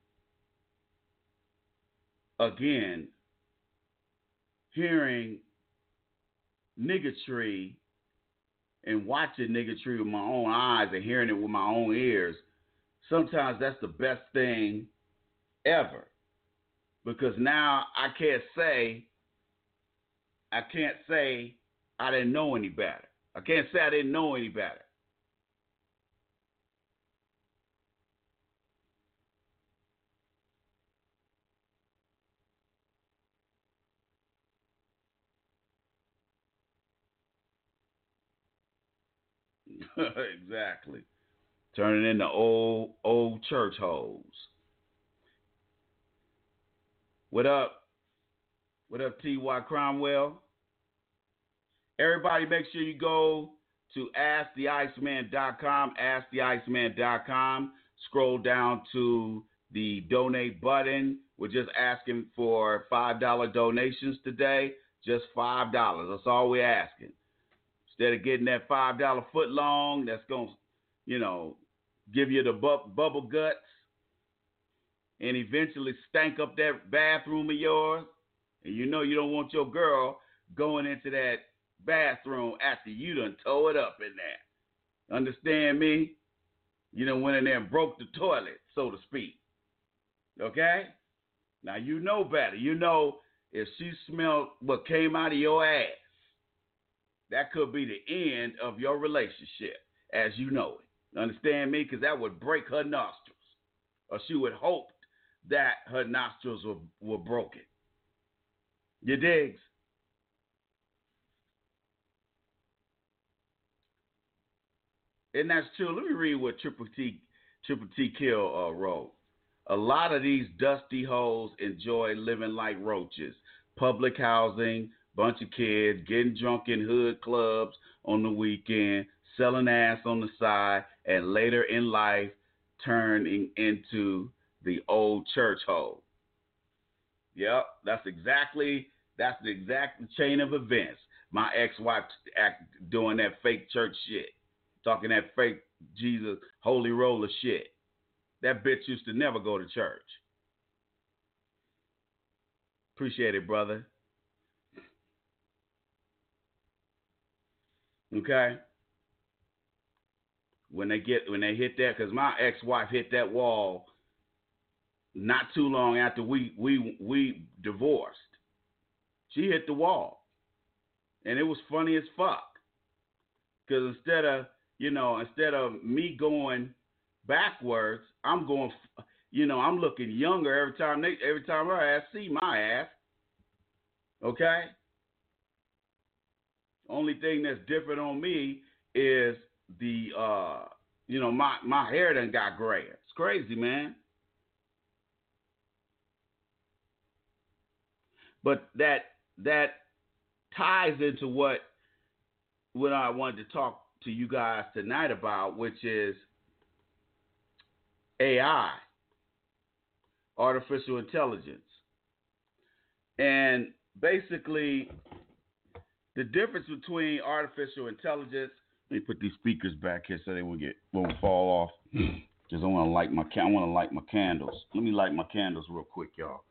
again, hearing niggatry and watching niggatry with my own eyes and hearing it with my own ears, sometimes that's the best thing ever. Because now I can't say I didn't know any better. I can't say I didn't know any better. Exactly. Turning into old church hoes. What up? What up, T.Y. Cromwell? Everybody make sure you go to AskTheIceman.com, AskTheIceman.com. Scroll down to the donate button. We're just asking for $5 donations today. Just $5. That's all we're asking. Instead of getting that $5 foot long, that's going to, give you the bubble guts and eventually stank up that bathroom of yours. And you don't want your girl going into that bathroom after you done tore it up in there. Understand me? You done went in there and broke the toilet, so to speak. Okay? Now you know better. If she smelled what came out of your ass, that could be the end of your relationship as you know it. Understand me? Because that would break her nostrils. Or she would hope that her nostrils were broken. You digs? And that's true. Let me read what Triple T Kill wrote. A lot of these dusty hoes enjoy living like roaches. Public housing, bunch of kids, getting drunk in hood clubs on the weekend, selling ass on the side, and later in life turning into the old church hoe. Yep, that's the exact chain of events. My ex-wife doing that fake church shit, talking that fake Jesus holy roller shit. That bitch used to never go to church. Appreciate it, brother. Okay. when they hit that, because my ex-wife hit that wall not too long after we divorced. She hit the wall, and it was funny as fuck. Because instead of me going backwards, I'm going, I'm looking younger every time her ass see my ass. Okay. Only thing that's different on me is the my hair done got gray. It's crazy, man. But that ties into what I wanted to talk to you guys tonight about, which is AI, artificial intelligence. And basically, the difference between artificial intelligence, let me put these speakers back here so they won't fall off. Because I want to light my candles. Let me light my candles real quick, y'all.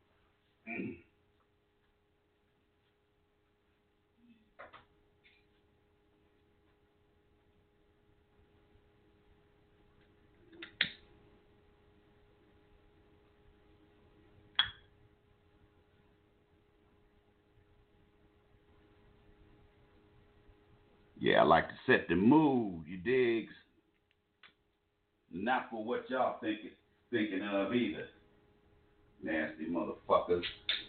Yeah, I like to set the mood, you digs? Not for what y'all thinking of either. Nasty motherfuckers.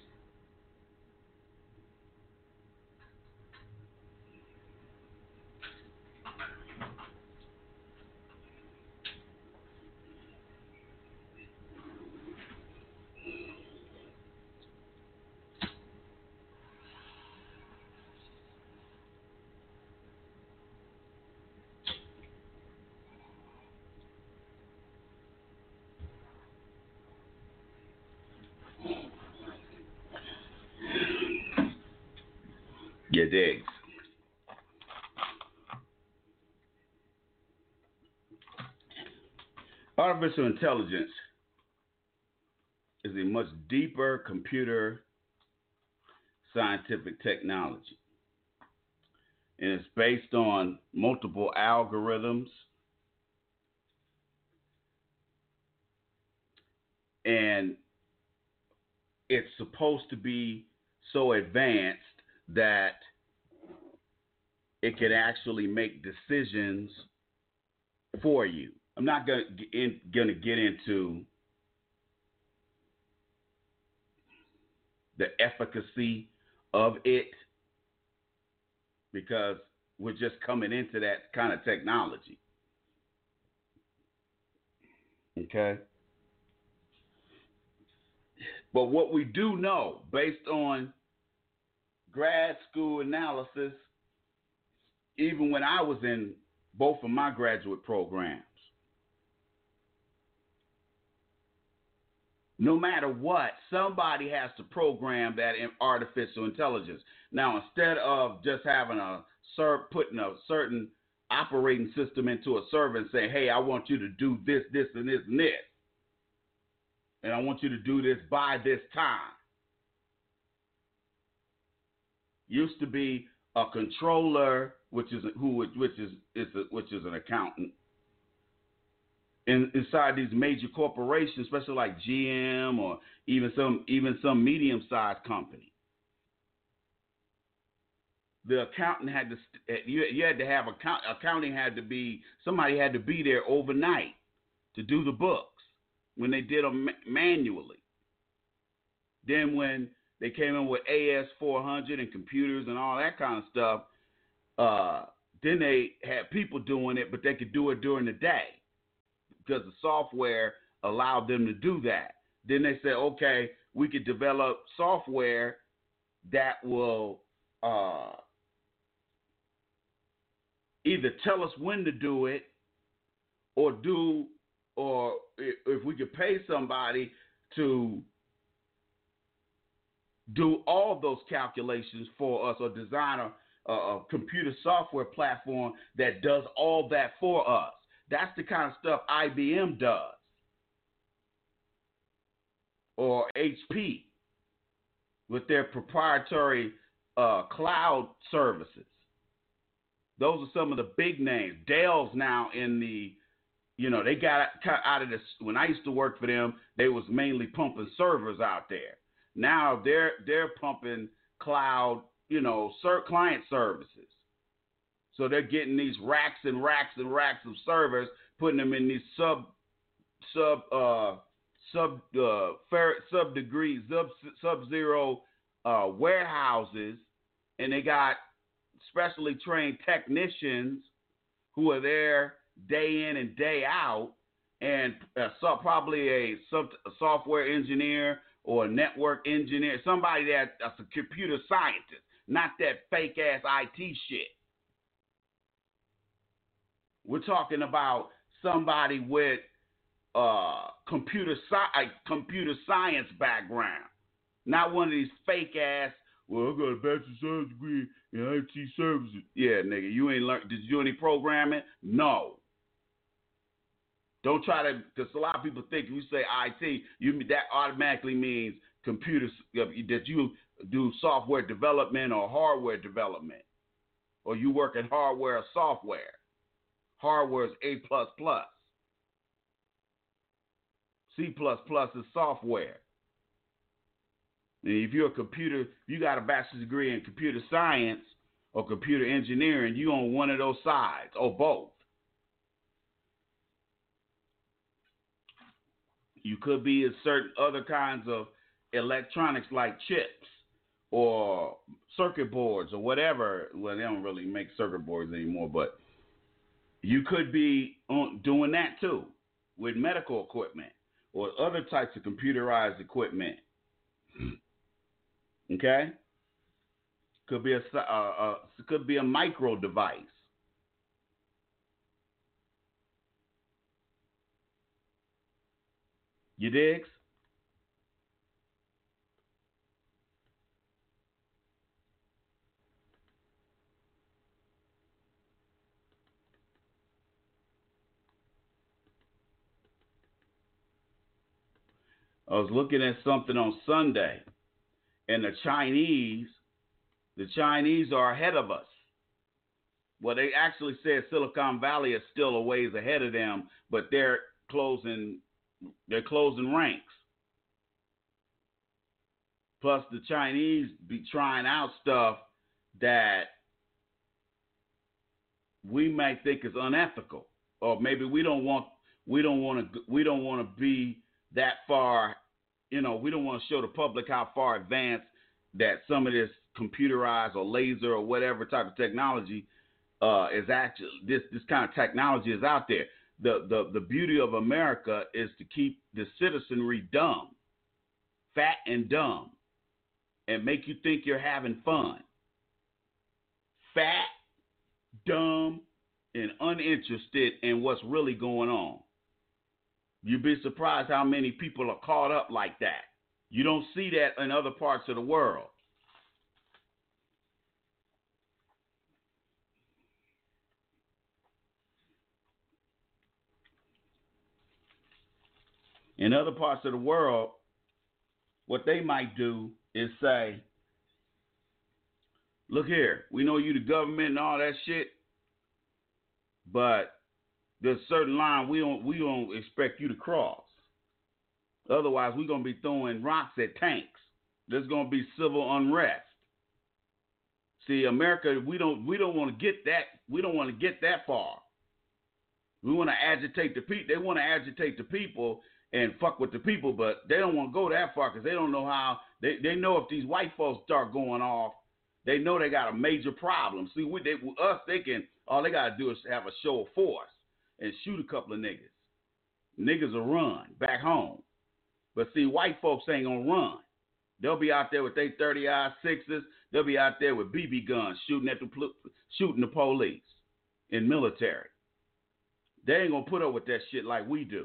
You digs? Artificial intelligence is a much deeper computer scientific technology. And it's based on multiple algorithms and it's supposed to be so advanced that it can actually make decisions for you. I'm not going to get into the efficacy of it because we're just coming into that kind of technology. Okay? But what we do know, based on grad school analysis, even when I was in both of my graduate programs, no matter what, somebody has to program that in artificial intelligence. Now, instead of just having putting a certain operating system into a server and saying, hey, I want you to do this, this, and this, and this, and I want you to do this by this time. Used to be a controller, which is an accountant. Inside these major corporations, especially like GM or even some medium-sized company, the accountant had to you had to have accounting had to be somebody had to be there overnight to do the books when they did them manually. Then when they came in with AS400 and computers and all that kind of stuff, then they had people doing it, but they could do it during the day because the software allowed them to do that. Then they said, okay, we could develop software that will either tell us when to do it or if we could pay somebody to do all those calculations for us or design a computer software platform that does all that for us. That's the kind of stuff IBM does or HP with their proprietary cloud services. Those are some of the big names. Dell's now in the they got out of this. When I used to work for them, they was mainly pumping servers out there. Now they're pumping cloud, client services. So they're getting these racks and racks and racks of servers, putting them in these sub-zero warehouses, and they got specially trained technicians who are there day in and day out, and probably a software engineer or a network engineer, somebody that's a computer scientist, not that fake ass IT shit. We're talking about somebody with computer science background, not one of these fake ass. Well, I got a bachelor's science degree in IT services. Yeah, nigga, you ain't learned. Did you do any programming? No. Don't try to, because a lot of people think you say IT, that automatically means computers, that you do software development or hardware development, or you work in hardware or software. Hardware is A++. C++ is software. And if you're you got a bachelor's degree in computer science or computer engineering, you on one of those sides or both. You could be in certain other kinds of electronics like chips or circuit boards or whatever. Well, they don't really make circuit boards anymore, but you could be doing that too with medical equipment or other types of computerized equipment. Okay? Could be a micro device. You digs? I was looking at something on Sunday, and the Chinese are ahead of us. Well, they actually said Silicon Valley is still a ways ahead of them, but they're closing ranks. Plus, the Chinese be trying out stuff that we might think is unethical, or maybe we don't want to be that far. We don't want to show the public how far advanced that some of this computerized or laser or whatever type of technology is actually. This kind of technology is out there. The beauty of America is to keep the citizenry dumb, fat and dumb, and make you think you're having fun. Fat, dumb, and uninterested in what's really going on. You'd be surprised how many people are caught up like that. You don't see that in other parts of the world. In other parts of the world, what they might do is say, look here, we know you the government and all that shit, but there's a certain line we don't expect you to cross. Otherwise, we're going to be throwing rocks at tanks. There's going to be civil unrest. See, America, we don't want to get that. We don't want to get that far. We want to agitate the people. They want to agitate the people and fuck with the people, but they don't want to go that far because they don't know how. They know if these white folks start going off, they know they got a major problem. See, all they got to do is have a show of force and shoot a couple of niggas. Niggas will run back home. But see, white folks ain't going to run. They'll be out there with their 30-06s. They'll be out there with BB guns shooting the police in military. They ain't going to put up with that shit like we do.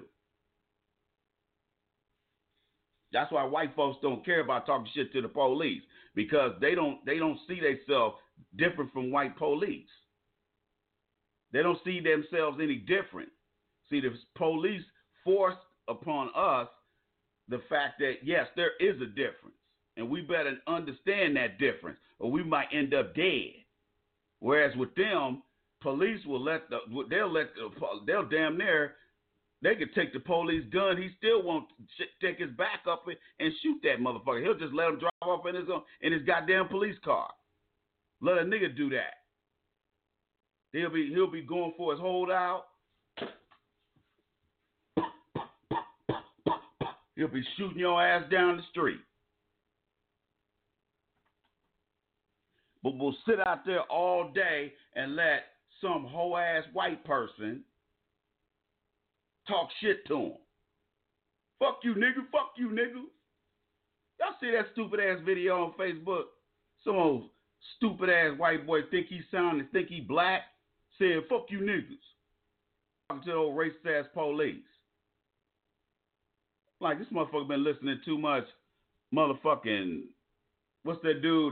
That's why white folks don't care about talking shit to the police, because they don't see themselves different from white police. They don't see themselves any different. See, the police forced upon us the fact that, yes, there is a difference, and we better understand that difference, or we might end up dead. Whereas with them, police will they'll damn near They could take the police gun. He still won't take his back up and shoot that motherfucker. He'll just let him drive off in his goddamn police car. Let a nigga do that. He'll be going for his holdout. He'll be shooting your ass down the street. But we'll sit out there all day and let some hoe ass white person talk shit to him. Fuck you, nigga. Fuck you, nigga. Y'all see that stupid ass video on Facebook? Some old stupid ass white boy think he black, saying fuck you niggas. Talking to the old racist ass police. Like, this motherfucker been listening too much motherfucking, what's that dude,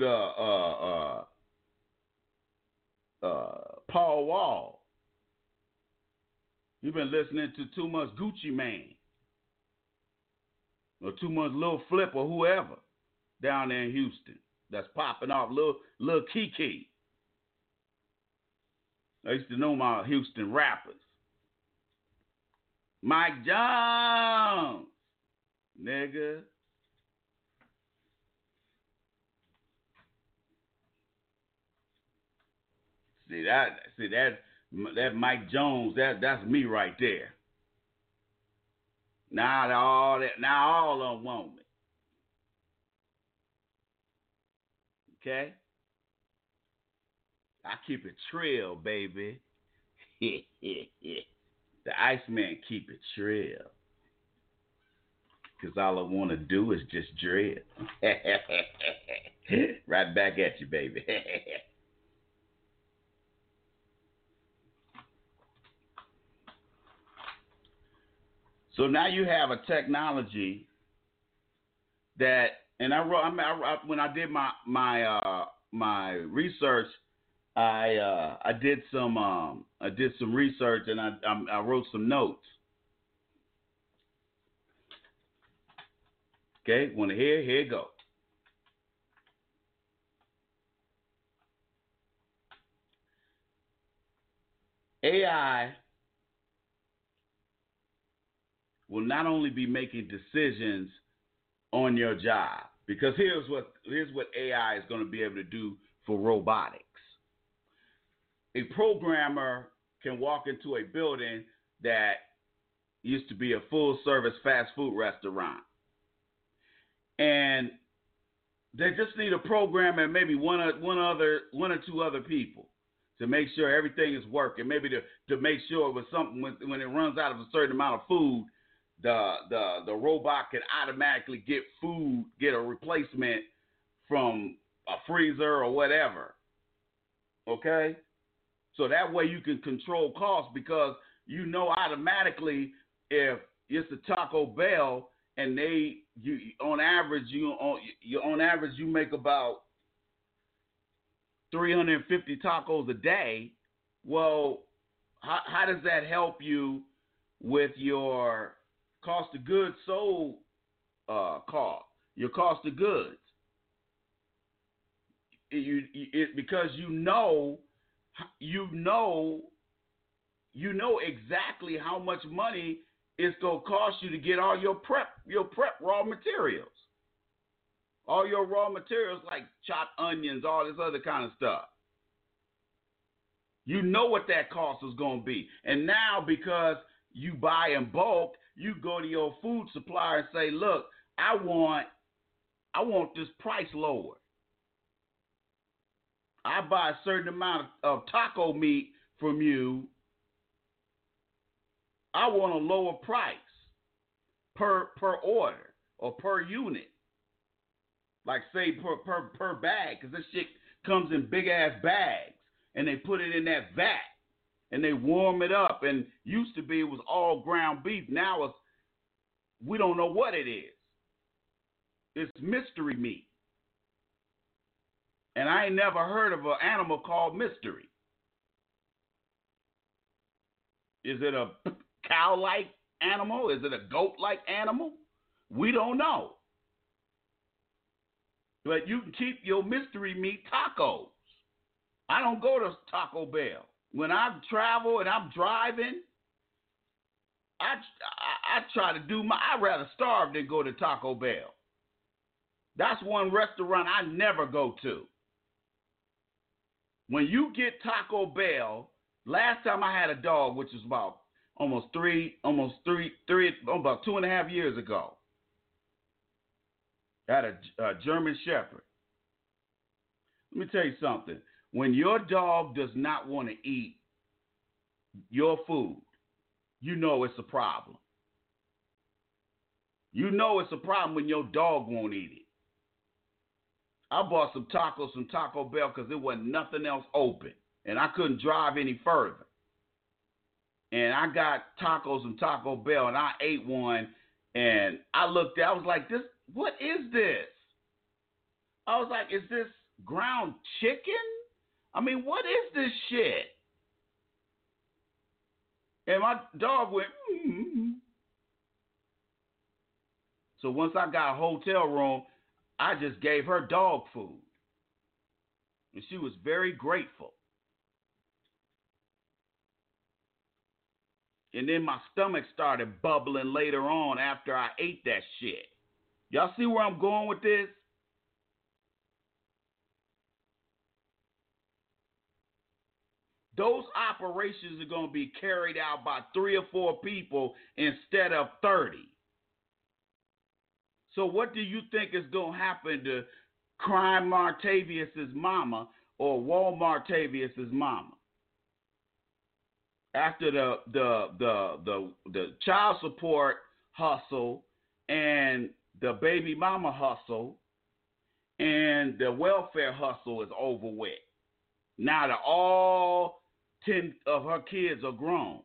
Paul Wall. You've been listening to too much Gucci Mane. Or too much Lil Flip or whoever down there in Houston that's popping off, Lil Kiki. I used to know my Houston rappers. Mike Jones, nigga. See that Mike Jones, that's me right there. Now all of them want me. Okay? I keep it trill, baby. The Iceman keep it trill. Because all I want to do is just drill. Right back at you, baby. So now you have a technology that, and when I did my research, I did some research and I wrote some notes. Okay, want to hear? Here you go. AI will not only be making decisions on your job, because here's what AI is going to be able to do for robotics. A programmer can walk into a building that used to be a full-service fast food restaurant, and they just need a programmer and maybe one or two other people to make sure everything is working. Maybe to make sure it was something when it runs out of a certain amount of food, the robot can automatically get a replacement from a freezer or whatever. Okay? So that way you can control costs, because you know automatically if it's a Taco Bell and on average you make about 350 tacos a day. Well, how does that help you with your cost of goods sold cost, your cost of goods? Because you know exactly how much money it's gonna cost you to get all your prep raw materials. All your raw materials like chopped onions, all this other kind of stuff. You know what that cost is gonna be. And now because you buy in bulk, you go to your food supplier and say, look, I want this price lower. I buy a certain amount of taco meat from you. I want a lower price per order or per unit. Like say per bag, because this shit comes in big ass bags and they put it in that vat and they warm it up. And used to be it was all ground beef. Now we don't know what it is. It's mystery meat. And I ain't never heard of an animal called mystery. Is it a cow-like animal? Is it a goat-like animal? We don't know. But you can keep your mystery meat tacos. I don't go to Taco Bell. When I travel and I'm driving, I try to do I'd rather starve than go to Taco Bell. That's one restaurant I never go to. When you get Taco Bell, last time I had a dog, which was about about 2.5 years ago. I had a German Shepherd. Let me tell you something. When your dog does not want to eat your food, you know it's a problem. You know it's a problem when your dog won't eat it. I bought some tacos from Taco Bell because there wasn't nothing else open, and I couldn't drive any further. And I got tacos from Taco Bell, and I ate one, and I looked at it, I was like, what is this? I was like, is this ground chicken? I mean, what is this shit? And my dog went, So once I got a hotel room, I just gave her dog food. And she was very grateful. And then my stomach started bubbling later on after I ate that shit. Y'all see where I'm going with this? Those operations are going to be carried out by 3 or 4 people instead of 30. So what do you think is going to happen to Crime Martavius's mama or Walmart Tavius's mama? After the child support hustle and the baby mama hustle and the welfare hustle is over with. Now that all 10 of her kids are grown.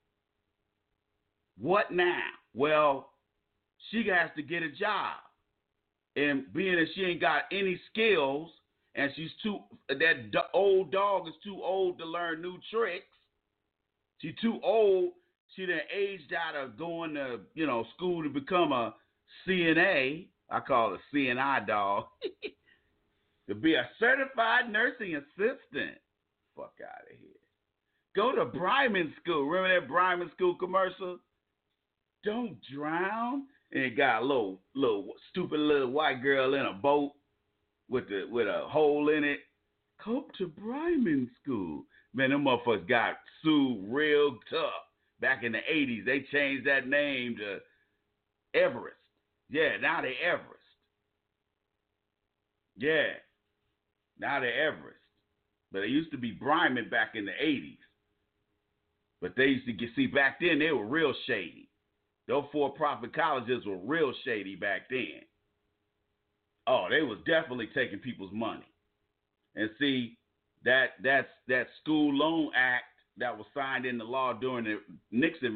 What now? Well, she has to get a job. And being that she ain't got any skills and that old dog is too old to learn new tricks. She's too old. She done aged out of going to, school to become a CNA. I call it a CNI dog. To be a certified nursing assistant. Fuck out of here. Go to Bryman School. Remember that Bryman School commercial? Don't drown. And it got a little stupid little white girl in a boat with a hole in it. Come to Bryman School. Man, them motherfuckers got sued real tough. Back in the 80s, they changed that name to Everest. Yeah, now they Everest. Yeah, now they Everest. But it used to be Bryman back in the 80s. But they used to see back then they were real shady. Those for-profit colleges were real shady back then. Oh, they was definitely taking people's money. And see, that's school loan act that was signed into law during the Nixon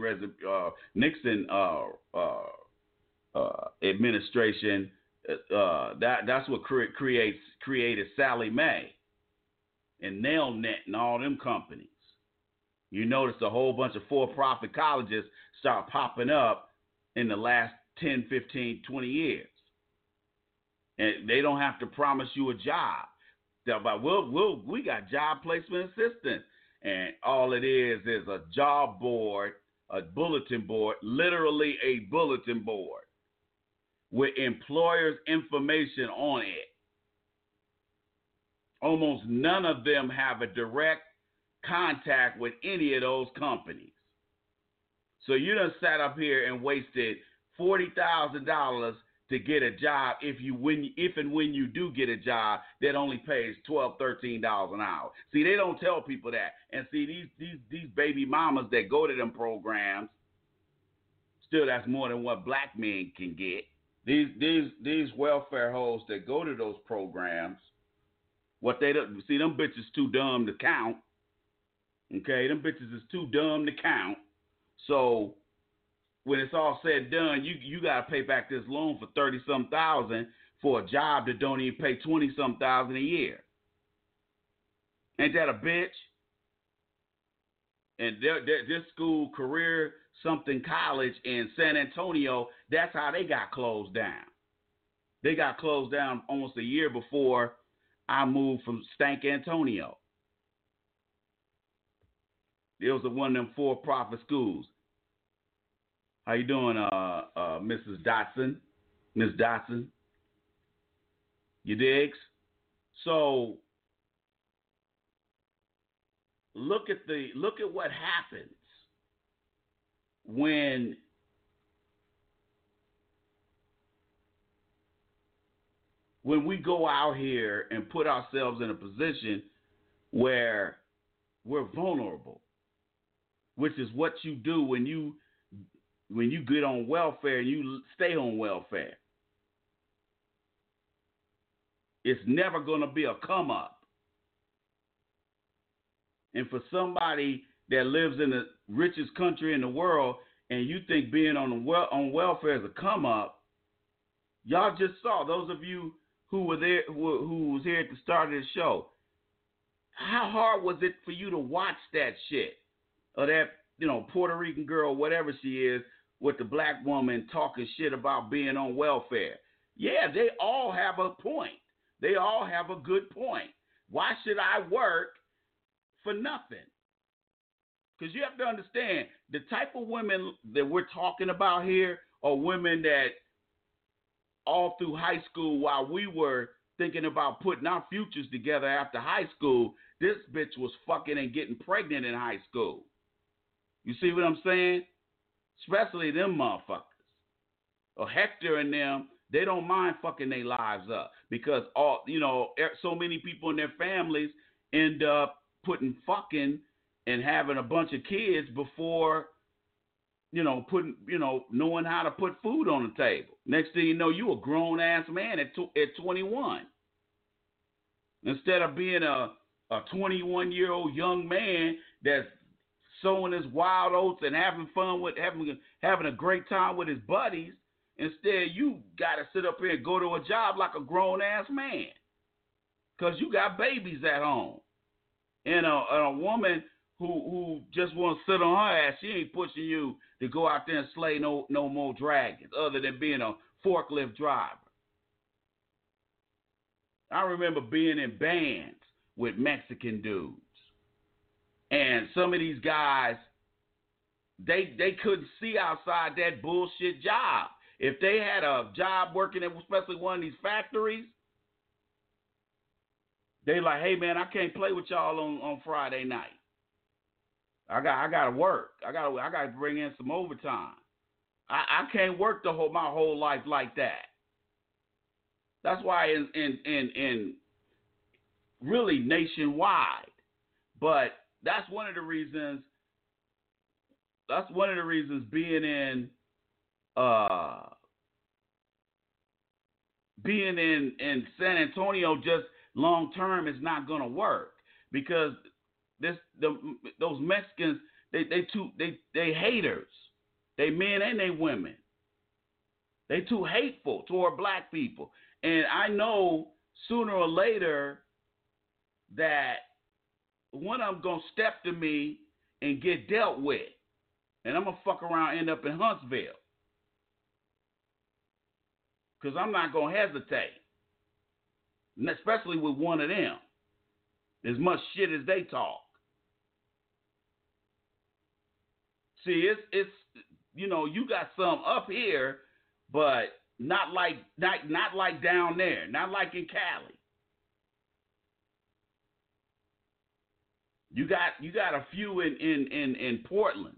administration. That's what created Sallie Mae and Nailnet and all them companies. You notice a whole bunch of for-profit colleges start popping up in the last 10, 15, 20 years. And they don't have to promise you a job. But we got job placement assistance. And all it is a job board, a bulletin board, literally a bulletin board with employers' information on it. Almost none of them have a direct contact with any of those companies. So you done sat up here and wasted $40,000 to get a job if and when you do get a job that only pays $12, $13 an hour. See, they don't tell people that. And see, these baby mamas that go to them programs, still that's more than what black men can get. These welfare hoes that go to those programs, what they do, see, them bitches too dumb to count. Okay, them bitches is too dumb to count. So when it's all said and done, you gotta pay back this loan for 30-some thousand for a job that don't even pay 20-some thousand a year. Ain't that a bitch? And this school, Career something college in San Antonio, that's how they got closed down. They got closed down almost a year before I moved from Stank Antonio. It was one of them for-profit schools. How you doing, Mrs. Dotson? Miss Dotson? You digs? So look at what happens when we go out here and put ourselves in a position where we're vulnerable, which is what you do when you get on welfare and you stay on welfare. It's never going to be a come up. And for somebody that lives in the richest country in the world and you think being on welfare is a come up, y'all just saw, those of you who were there, who was here at the start of the show, how hard was it for you to watch that shit? Or that, Puerto Rican girl, whatever she is, with the black woman talking shit about being on welfare. Yeah, they all have a point. They all have a good point. Why should I work for nothing? Because you have to understand, the type of women that we're talking about here are women that all through high school, while we were thinking about putting our futures together after high school, this bitch was fucking and getting pregnant in high school. You see what I'm saying? Especially them motherfuckers. Or Hector and them, they don't mind fucking their lives up because so many people in their families end up putting fucking and having a bunch of kids before, knowing how to put food on the table. Next thing you know, you a grown ass man at 21. Instead of being a 21-year-old young man that's sowing his wild oats and having fun with having a great time with his buddies, instead you got to sit up here and go to a job like a grown ass man because you got babies at home. And a woman who just wants to sit on her ass, she ain't pushing you to go out there and slay no more dragons other than being a forklift driver. I remember being in bands with Mexican dudes. And some of these guys, they couldn't see outside that bullshit job. If they had a job working at especially one of these factories, they like, hey man, I can't play with y'all on Friday night. I gotta work. I gotta bring in some overtime. I can't work my whole life like that. That's why in really nationwide, but that's one of the reasons being in San Antonio just long term is not going to work because those Mexicans they haters. They men and they women. They too hateful toward black people. And I know sooner or later that one of them going to step to me and get dealt with. And I'm going to fuck around and end up in Huntsville. Because I'm not going to hesitate. Especially with one of them. As much shit as they talk. See, it's you got some up here, but not like down there. Not like in Cali. You got a few in Portland.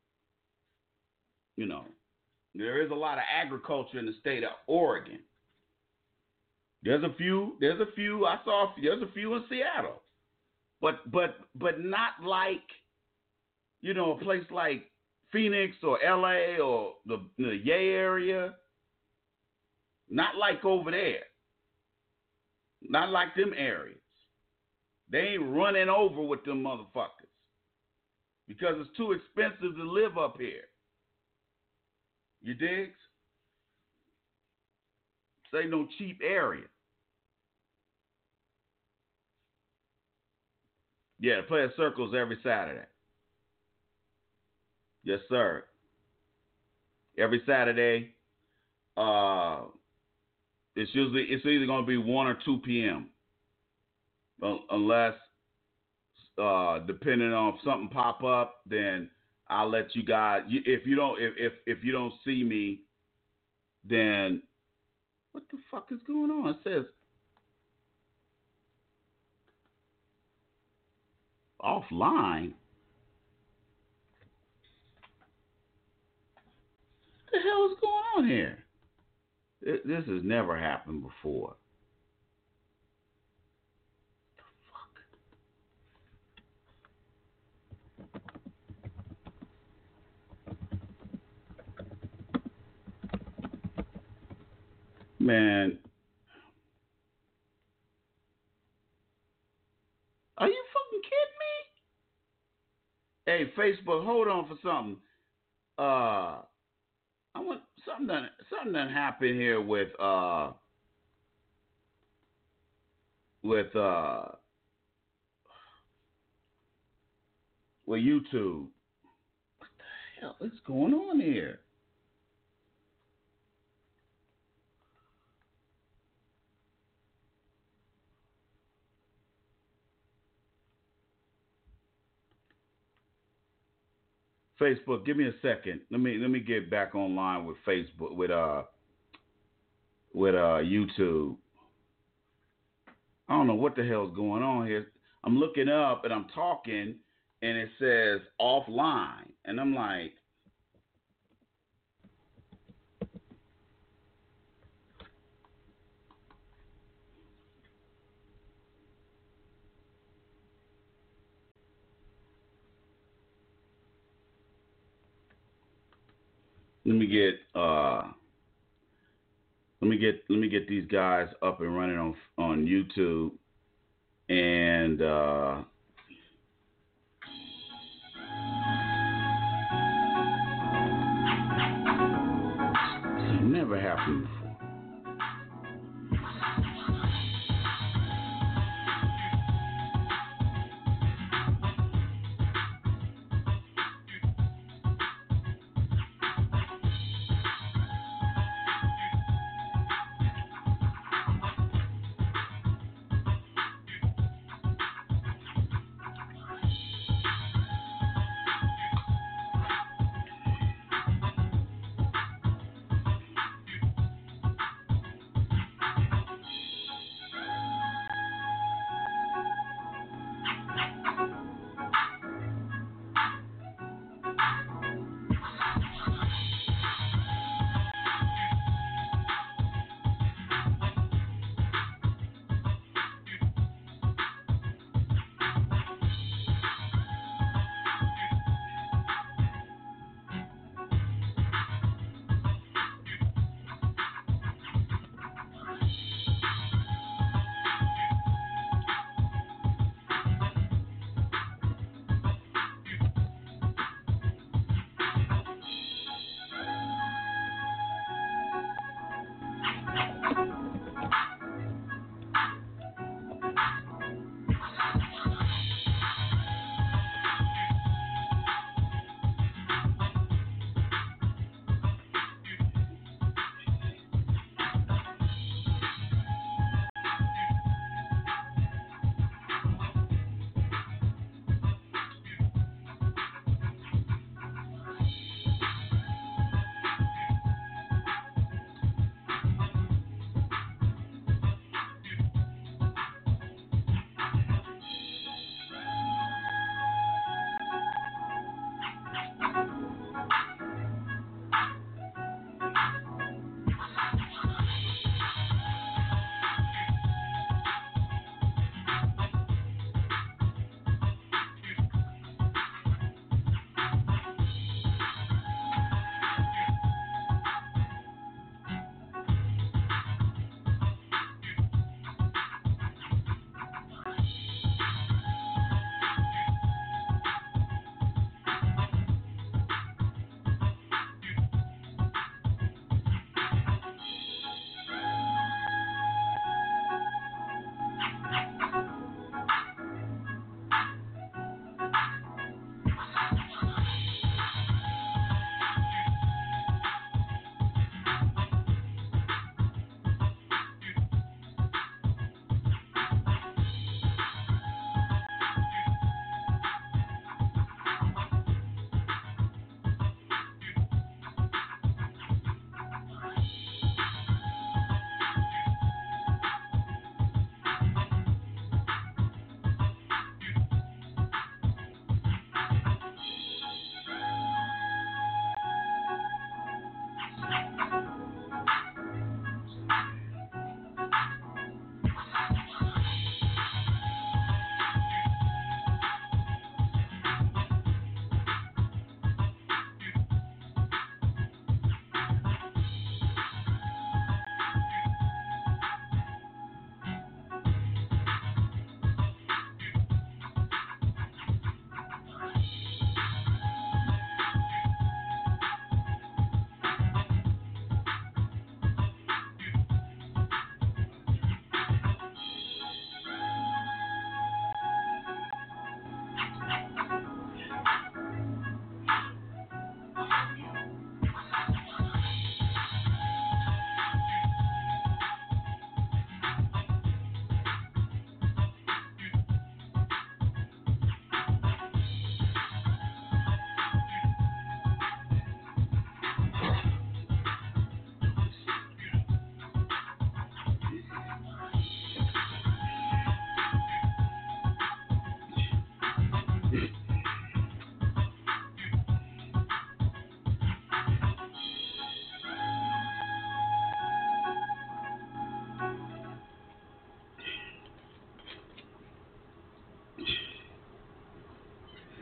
There is a lot of agriculture in the state of Oregon. There's a few I saw. There's a few in Seattle, but not like a place like Phoenix or LA or the Yay area. Not like over there. Not like them areas. They ain't running over with them motherfuckers because it's too expensive to live up here. You digs? This ain't no cheap area. Yeah, Player Circles every Saturday. Yes, sir. Every Saturday. It's either going to be 1 or 2 p.m. Unless, depending on if something pop up, then I'll let you guys. If you don't see me, then what the fuck is going on? It says offline. What the hell is going on here? This has never happened before. Man, are you fucking kidding me? Hey, Facebook, hold on for something. I want something done happened here with YouTube. What the hell is going on here? Facebook, give me a second. Let me get back online with Facebook with YouTube. I don't know what the hell's going on here. I'm looking up and I'm talking and it says offline and I'm like, let me get these guys up and running on YouTube and it never happened before.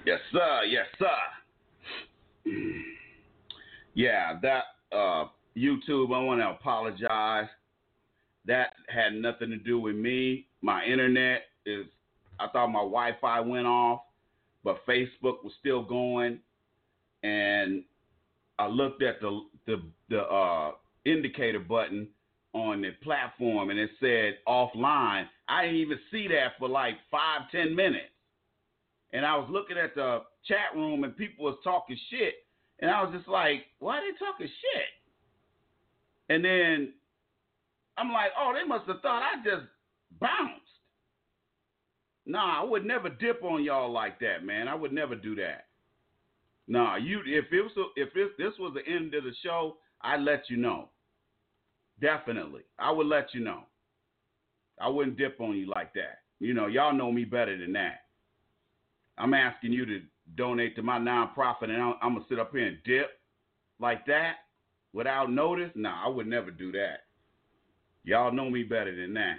Yes, sir. Yes, sir. Yeah, that YouTube, I want to apologize. That had nothing to do with me. My internet is, I thought my Wi-Fi went off, but Facebook was still going. And I looked at the indicator button on the platform, and it said offline. I didn't even see that for like 5-10 minutes. And I was looking at the chat room, and people was talking shit. And I was just like, why are they talking shit? And then I'm like, oh, they must have thought I just bounced. Nah, I would never dip on y'all like that, man. I would never do that. Nah, if this was the end of the show, I'd let you know. Definitely. I would let you know. I wouldn't dip on you like that. You know, y'all know me better than that. I'm asking you to donate to my nonprofit, and I'm going to sit up here and dip like that without notice? Nah, I would never do that. Y'all know me better than that.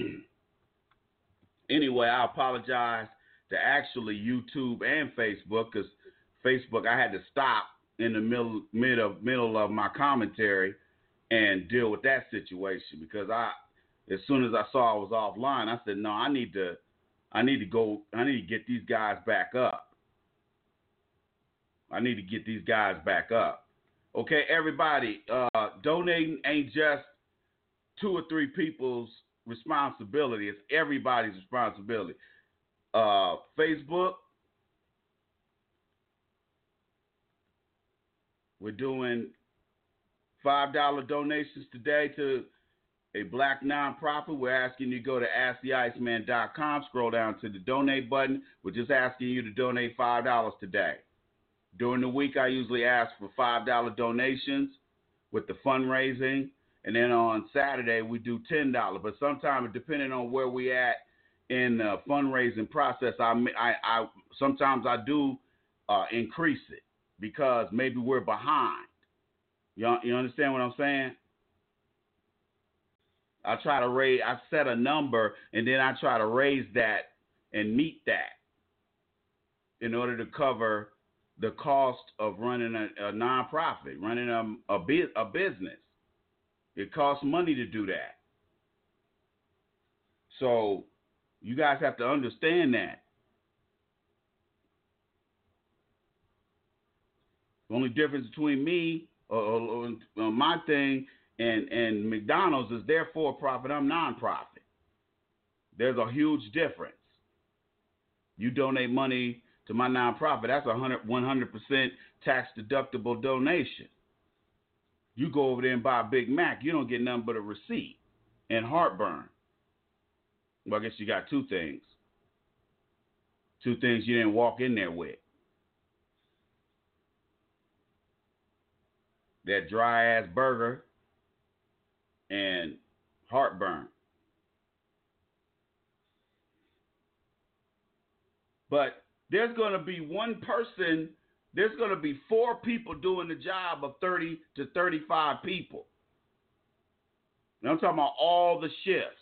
Anyway, I apologize to actually YouTube and Facebook, because Facebook, I had to stop in the middle of my commentary and deal with that situation, because as soon as I saw I was offline, I said, no, I need to get these guys back up. I need to get these guys back up. Okay, everybody, donating ain't just 2 or 3 people's responsibility. It's everybody's responsibility. Facebook, we're doing $5 donations today to a black nonprofit. We're asking you to go to AskTheIceman.com, scroll down to the donate button. We're just asking you to donate $5 today. During the week, I usually ask for $5 donations with the fundraising. And then on Saturday, we do $10. But sometimes, depending on where we at in the fundraising process, I sometimes I do increase it, because maybe we're behind. You understand what I'm saying? I set a number, and then I try to raise that and meet that in order to cover the cost of running a nonprofit, running a business. It costs money to do that. So you guys have to understand that. The only difference between me or my thing and McDonald's is they're for-profit, I'm non-profit. There's a huge difference. You donate money to my nonprofit, that's 100% tax-deductible donation. You go over there and buy a Big Mac, you don't get nothing but a receipt and heartburn. Well, I guess you got 2 things. 2 things you didn't walk in there with. That dry-ass burger and heartburn. But there's going to be one person, there's going to be 4 people doing the job of 30 to 35 people. And I'm talking about all the shifts.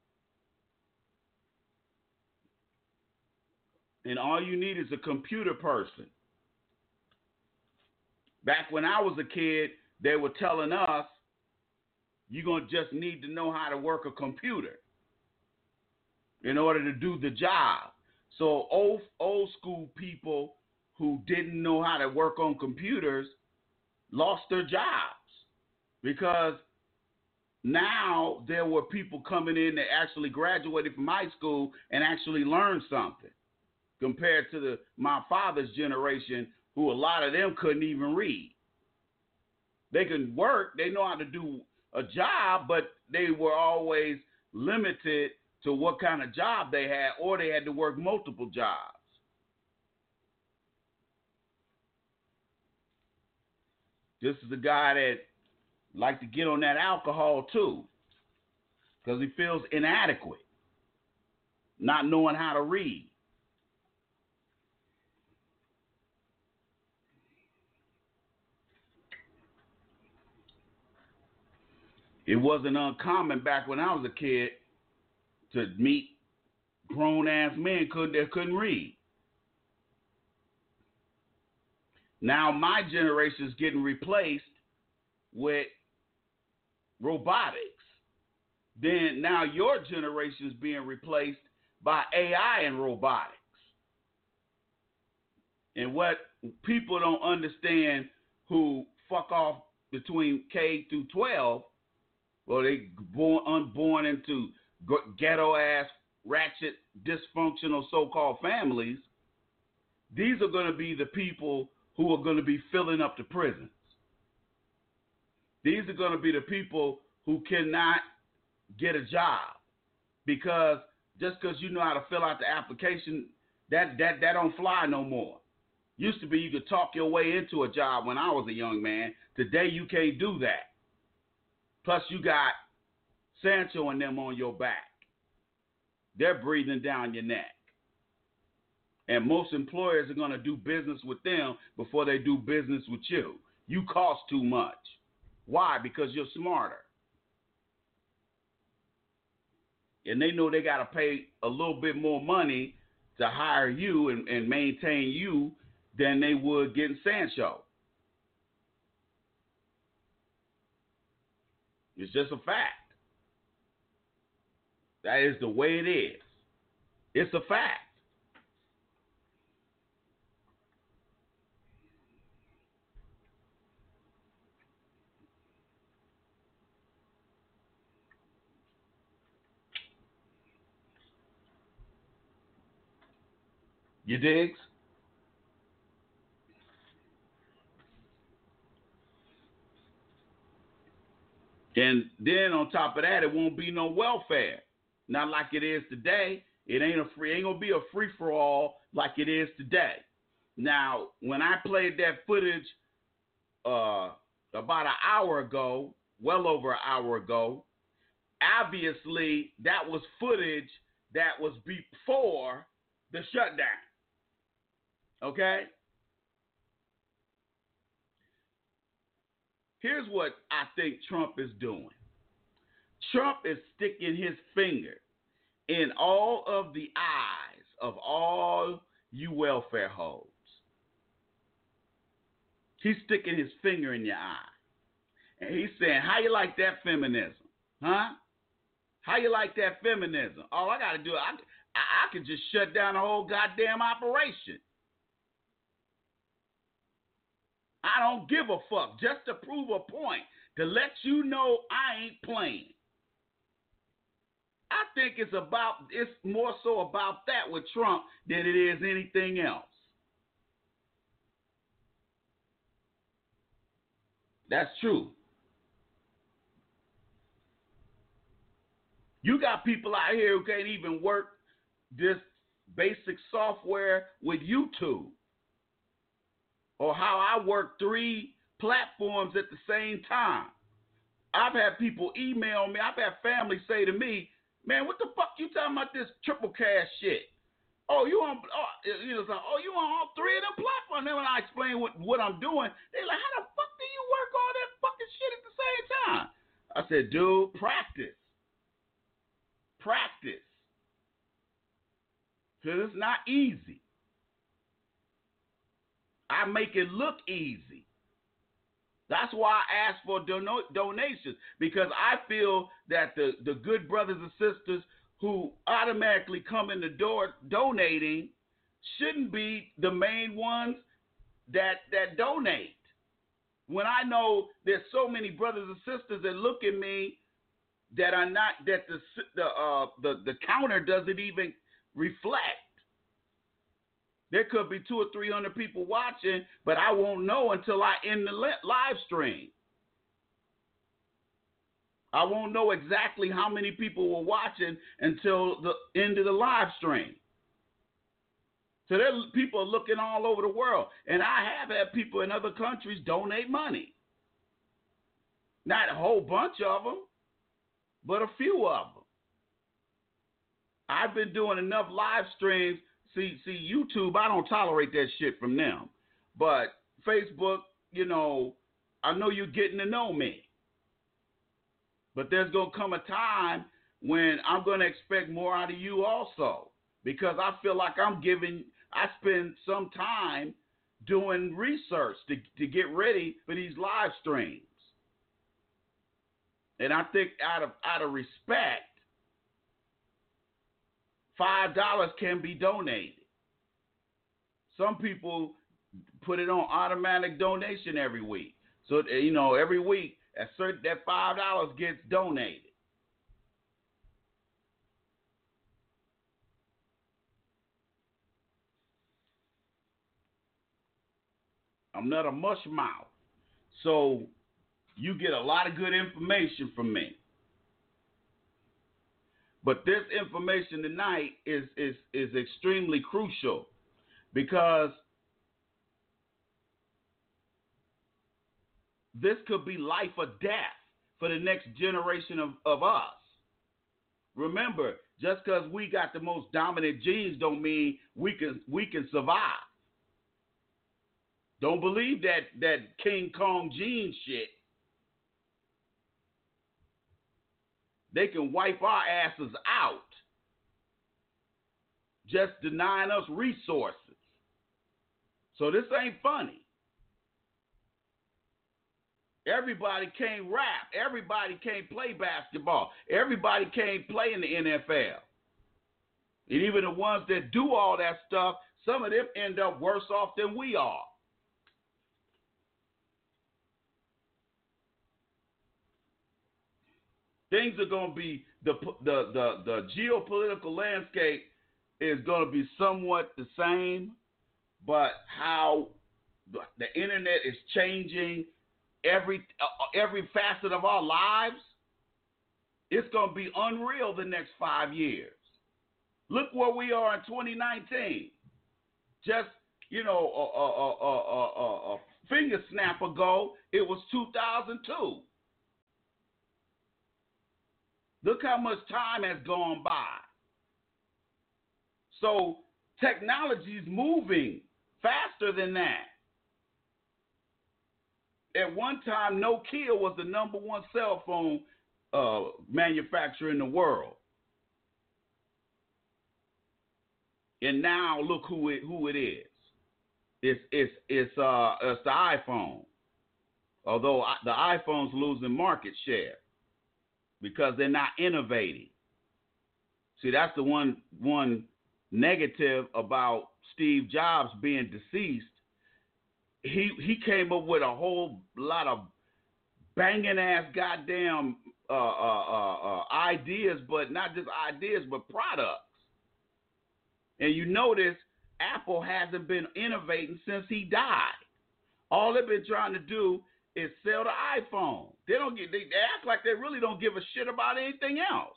And all you need is a computer person. Back when I was a kid, they were telling us, you're going to just need to know how to work a computer in order to do the job. So old school people who didn't know how to work on computers lost their jobs, because now there were people coming in that actually graduated from high school and actually learned something, compared to my father's generation, who a lot of them couldn't even read. They can work, they know how to do a job, but they were always limited to what kind of job they had, or they had to work multiple jobs. This is a guy that likes to get on that alcohol too, because he feels inadequate, not knowing how to read. It wasn't uncommon back when I was a kid to meet grown-ass men that couldn't read. Now my generation is getting replaced with robotics. Then now your generation is being replaced by AI and robotics. And what people don't understand who fuck off between K through 12, well, they unborn into ghetto-ass, ratchet, dysfunctional so-called families. These are going to be the people who are going to be filling up the prisons. These are going to be the people who cannot get a job because just because you know how to fill out the application, that don't fly no more. Used to be you could talk your way into a job when I was a young man. Today you can't do that. Plus you got Sancho and them on your back. They're breathing down your neck. And most employers are going to do business with them before they do business with you. You cost too much. Why? Because you're smarter. And they know they got to pay a little bit more money to hire you and maintain you than they would getting Sancho. It's just a fact. That is the way it is. It's a fact. You digs? And then on top of that, it won't be no welfare. Not like it is today. It ain't gonna be a free for all like it is today. Now, when I played that footage about an hour ago, well over an hour ago, obviously that was footage that was before the shutdown. Okay? Here's what I think Trump is doing. Trump is sticking his finger in all of the eyes of all you welfare hoes. He's sticking his finger in your eye. And he's saying, how you like that feminism? Huh? How you like that feminism? All I got to do, I could just shut down the whole goddamn operation. I don't give a fuck. Just to prove a point. To let you know I ain't playing. I think it's more so about that with Trump than it is anything else. That's true. You got people out here who can't even work this basic software with YouTube. Or how I work 3 platforms at the same time. I've had people email me. I've had family say to me, man, what the fuck you talking about this triple cash shit? Oh, you on all 3 of them platforms. Then when I explain what I'm doing, they're like, how the fuck do you work all that fucking shit at the same time? I said, dude, practice. Practice. Because it's not easy. I make it look easy. That's why I ask for donations, because I feel that the good brothers and sisters who automatically come in the door donating shouldn't be the main ones that donate. When I know there's so many brothers and sisters that look at me that are not, that the counter doesn't even reflect. There could be 200 or 300 people watching, but I won't know until I end the live stream. I won't know exactly how many people were watching until the end of the live stream. So there are people looking all over the world. And I have had people in other countries donate money. Not a whole bunch of them, but a few of them. I've been doing enough live streams. See, YouTube, I don't tolerate that shit from them. But Facebook, I know you're getting to know me. But there's going to come a time when I'm going to expect more out of you also. Because I feel like I spend some time doing research to get ready for these live streams. And I think out of respect, $5 can be donated. Some people put it on automatic donation every week. So, every week that $5 gets donated. I'm not a mush mouth. So you get a lot of good information from me. But this information tonight is extremely crucial because this could be life or death for the next generation of us. Remember, just because we got the most dominant genes don't mean we can survive. Don't believe that King Kong gene shit. They can wipe our asses out, just denying us resources. So this ain't funny. Everybody can't rap. Everybody can't play basketball. Everybody can't play in the NFL. And even the ones that do all that stuff, some of them end up worse off than we are. Things are going to be, the geopolitical landscape is going to be somewhat the same, but how the internet is changing every facet of our lives, it's going to be unreal the next 5 years. Look where we are in 2019. Just, a finger snap ago, it was 2002. Look how much time has gone by. So technology is moving faster than that. At one time, Nokia was the number one cell phone manufacturer in the world. And now look who it is. It's the iPhone. Although the iPhone's losing market share because they're not innovating. See, that's the one negative about Steve Jobs being deceased. He came up with a whole lot of banging ass goddamn ideas, but not just ideas, but products. And you notice Apple hasn't been innovating since he died. All they've been trying to do is sell the iPhone. They act like they really don't give a shit about anything else.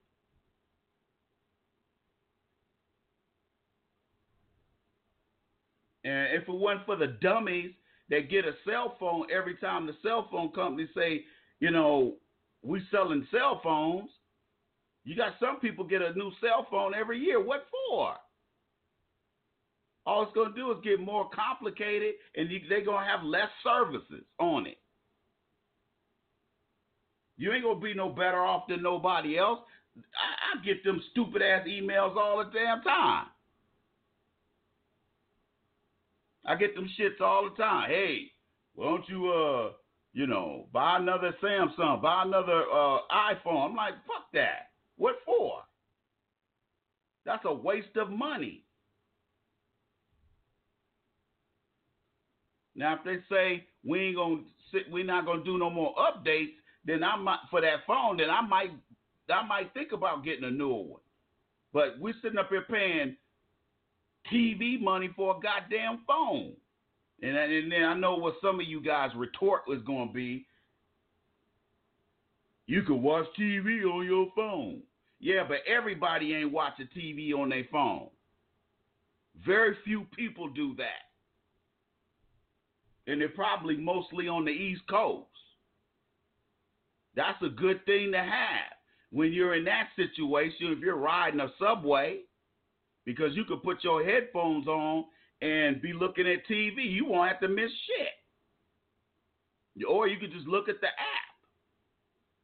And if it wasn't for the dummies that get a cell phone every time the cell phone companies say, we selling cell phones, you got some people get a new cell phone every year. What for? All it's going to do is get more complicated, and they're going to have less services on it. You ain't going to be no better off than nobody else. I get them stupid-ass emails all the damn time. I get them shits all the time. Hey, why don't you, buy another Samsung, buy another iPhone. I'm like, fuck that. What for? That's a waste of money. Now, if they say we're not gonna do no more updates, then for that phone, then I might think about getting a newer one. But we're sitting up here paying TV money for a goddamn phone, and then I know what some of you guys' retort was gonna be. You can watch TV on your phone. Yeah, but everybody ain't watching TV on their phone. Very few people do that. And they're probably mostly on the East Coast. That's a good thing to have when you're in that situation, if you're riding a subway, because you can put your headphones on and be looking at TV. You won't have to miss shit. Or you can just look at the app.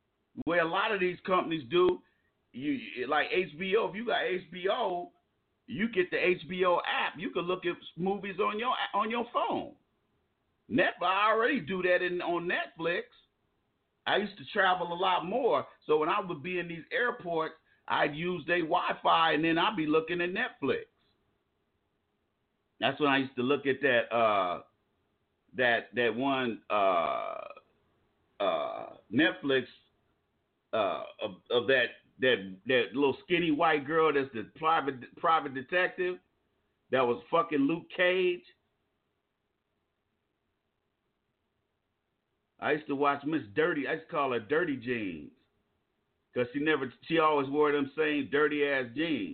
Where a lot of these companies do, like HBO, if you got HBO, you get the HBO app. You can look at movies on your phone. I already do that on Netflix. I used to travel a lot more, so when I would be in these airports, I'd use their Wi-Fi, and then I'd be looking at Netflix. That's when I used to look at that one Netflix of that little skinny white girl that's the private detective that was fucking Luke Cage. I used to watch Miss Dirty. I used to call her Dirty Jeans because she always wore them same dirty ass jeans.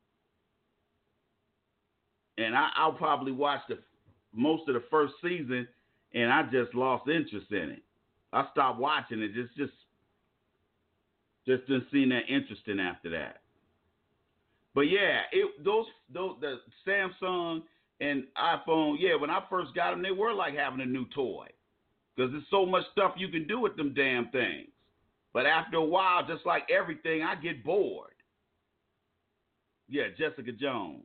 And I'll probably watch most of the first season, and I just lost interest in it. I stopped watching it. Just didn't seem that interesting after that. But yeah, those the Samsung and iPhone. Yeah, when I first got them, they were like having a new toy because there's so much stuff you can do with them damn things. But after a while, just like everything, I get bored. Yeah, Jessica Jones.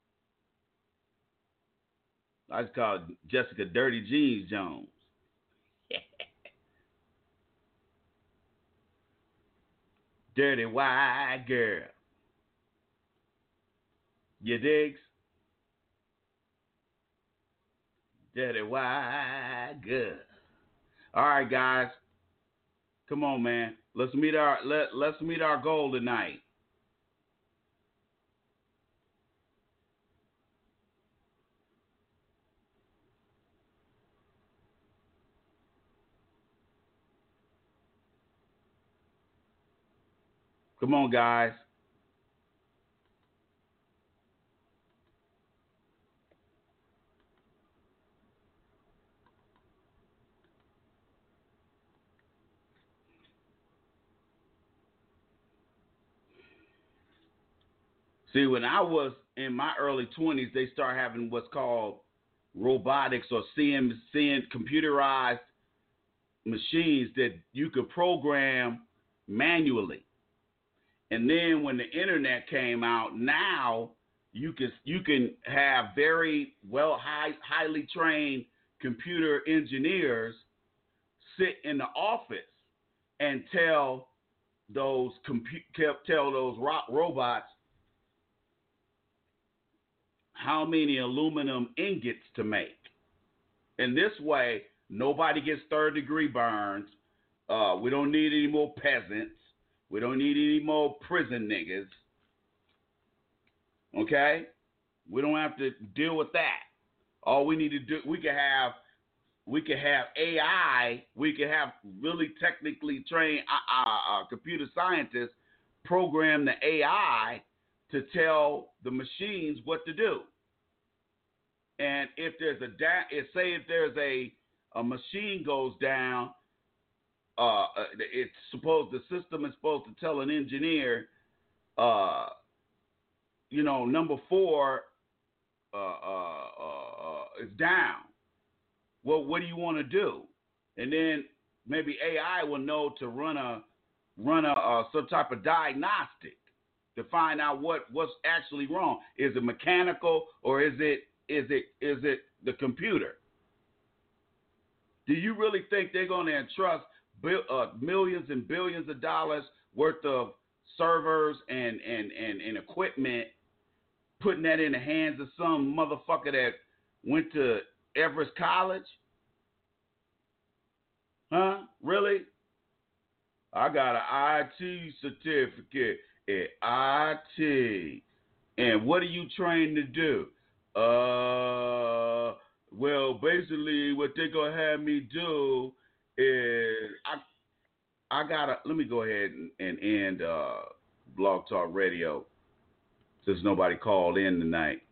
I just call Jessica Dirty Jeans Jones. Dirty white girl. You digs? Dirty white girl. All right, guys. Come on, man. Let's meet our goal tonight. Come on, guys. See, when I was in my early 20s, they start having what's called robotics or seeing computerized machines that you could program manually. And then when the internet came out, now you can have very highly trained computer engineers sit in the office and tell those robots how many aluminum ingots to make. And this way, nobody gets third-degree burns. We don't need any more peasants. We don't need any more prison niggas. Okay? We don't have to deal with that. All we need to do, we can have AI. We can have really technically trained computer scientists program the AI to tell the machines what to do. And if there's if there's a machine goes down, the system is supposed to tell an engineer, number 4 is down. Well, what do you want to do? And then maybe AI will know to run some type of diagnostic to find out what's actually wrong. Is it mechanical or is it the computer? Do you really think they're going to entrust millions and billions of dollars worth of servers and equipment, putting that in the hands of some motherfucker that went to Everest College? Huh? Really? I got an IT certificate at IT. And what are you trained to do? Well, basically what they're going to have me do is let me go ahead and end Blog Talk Radio since nobody called in tonight.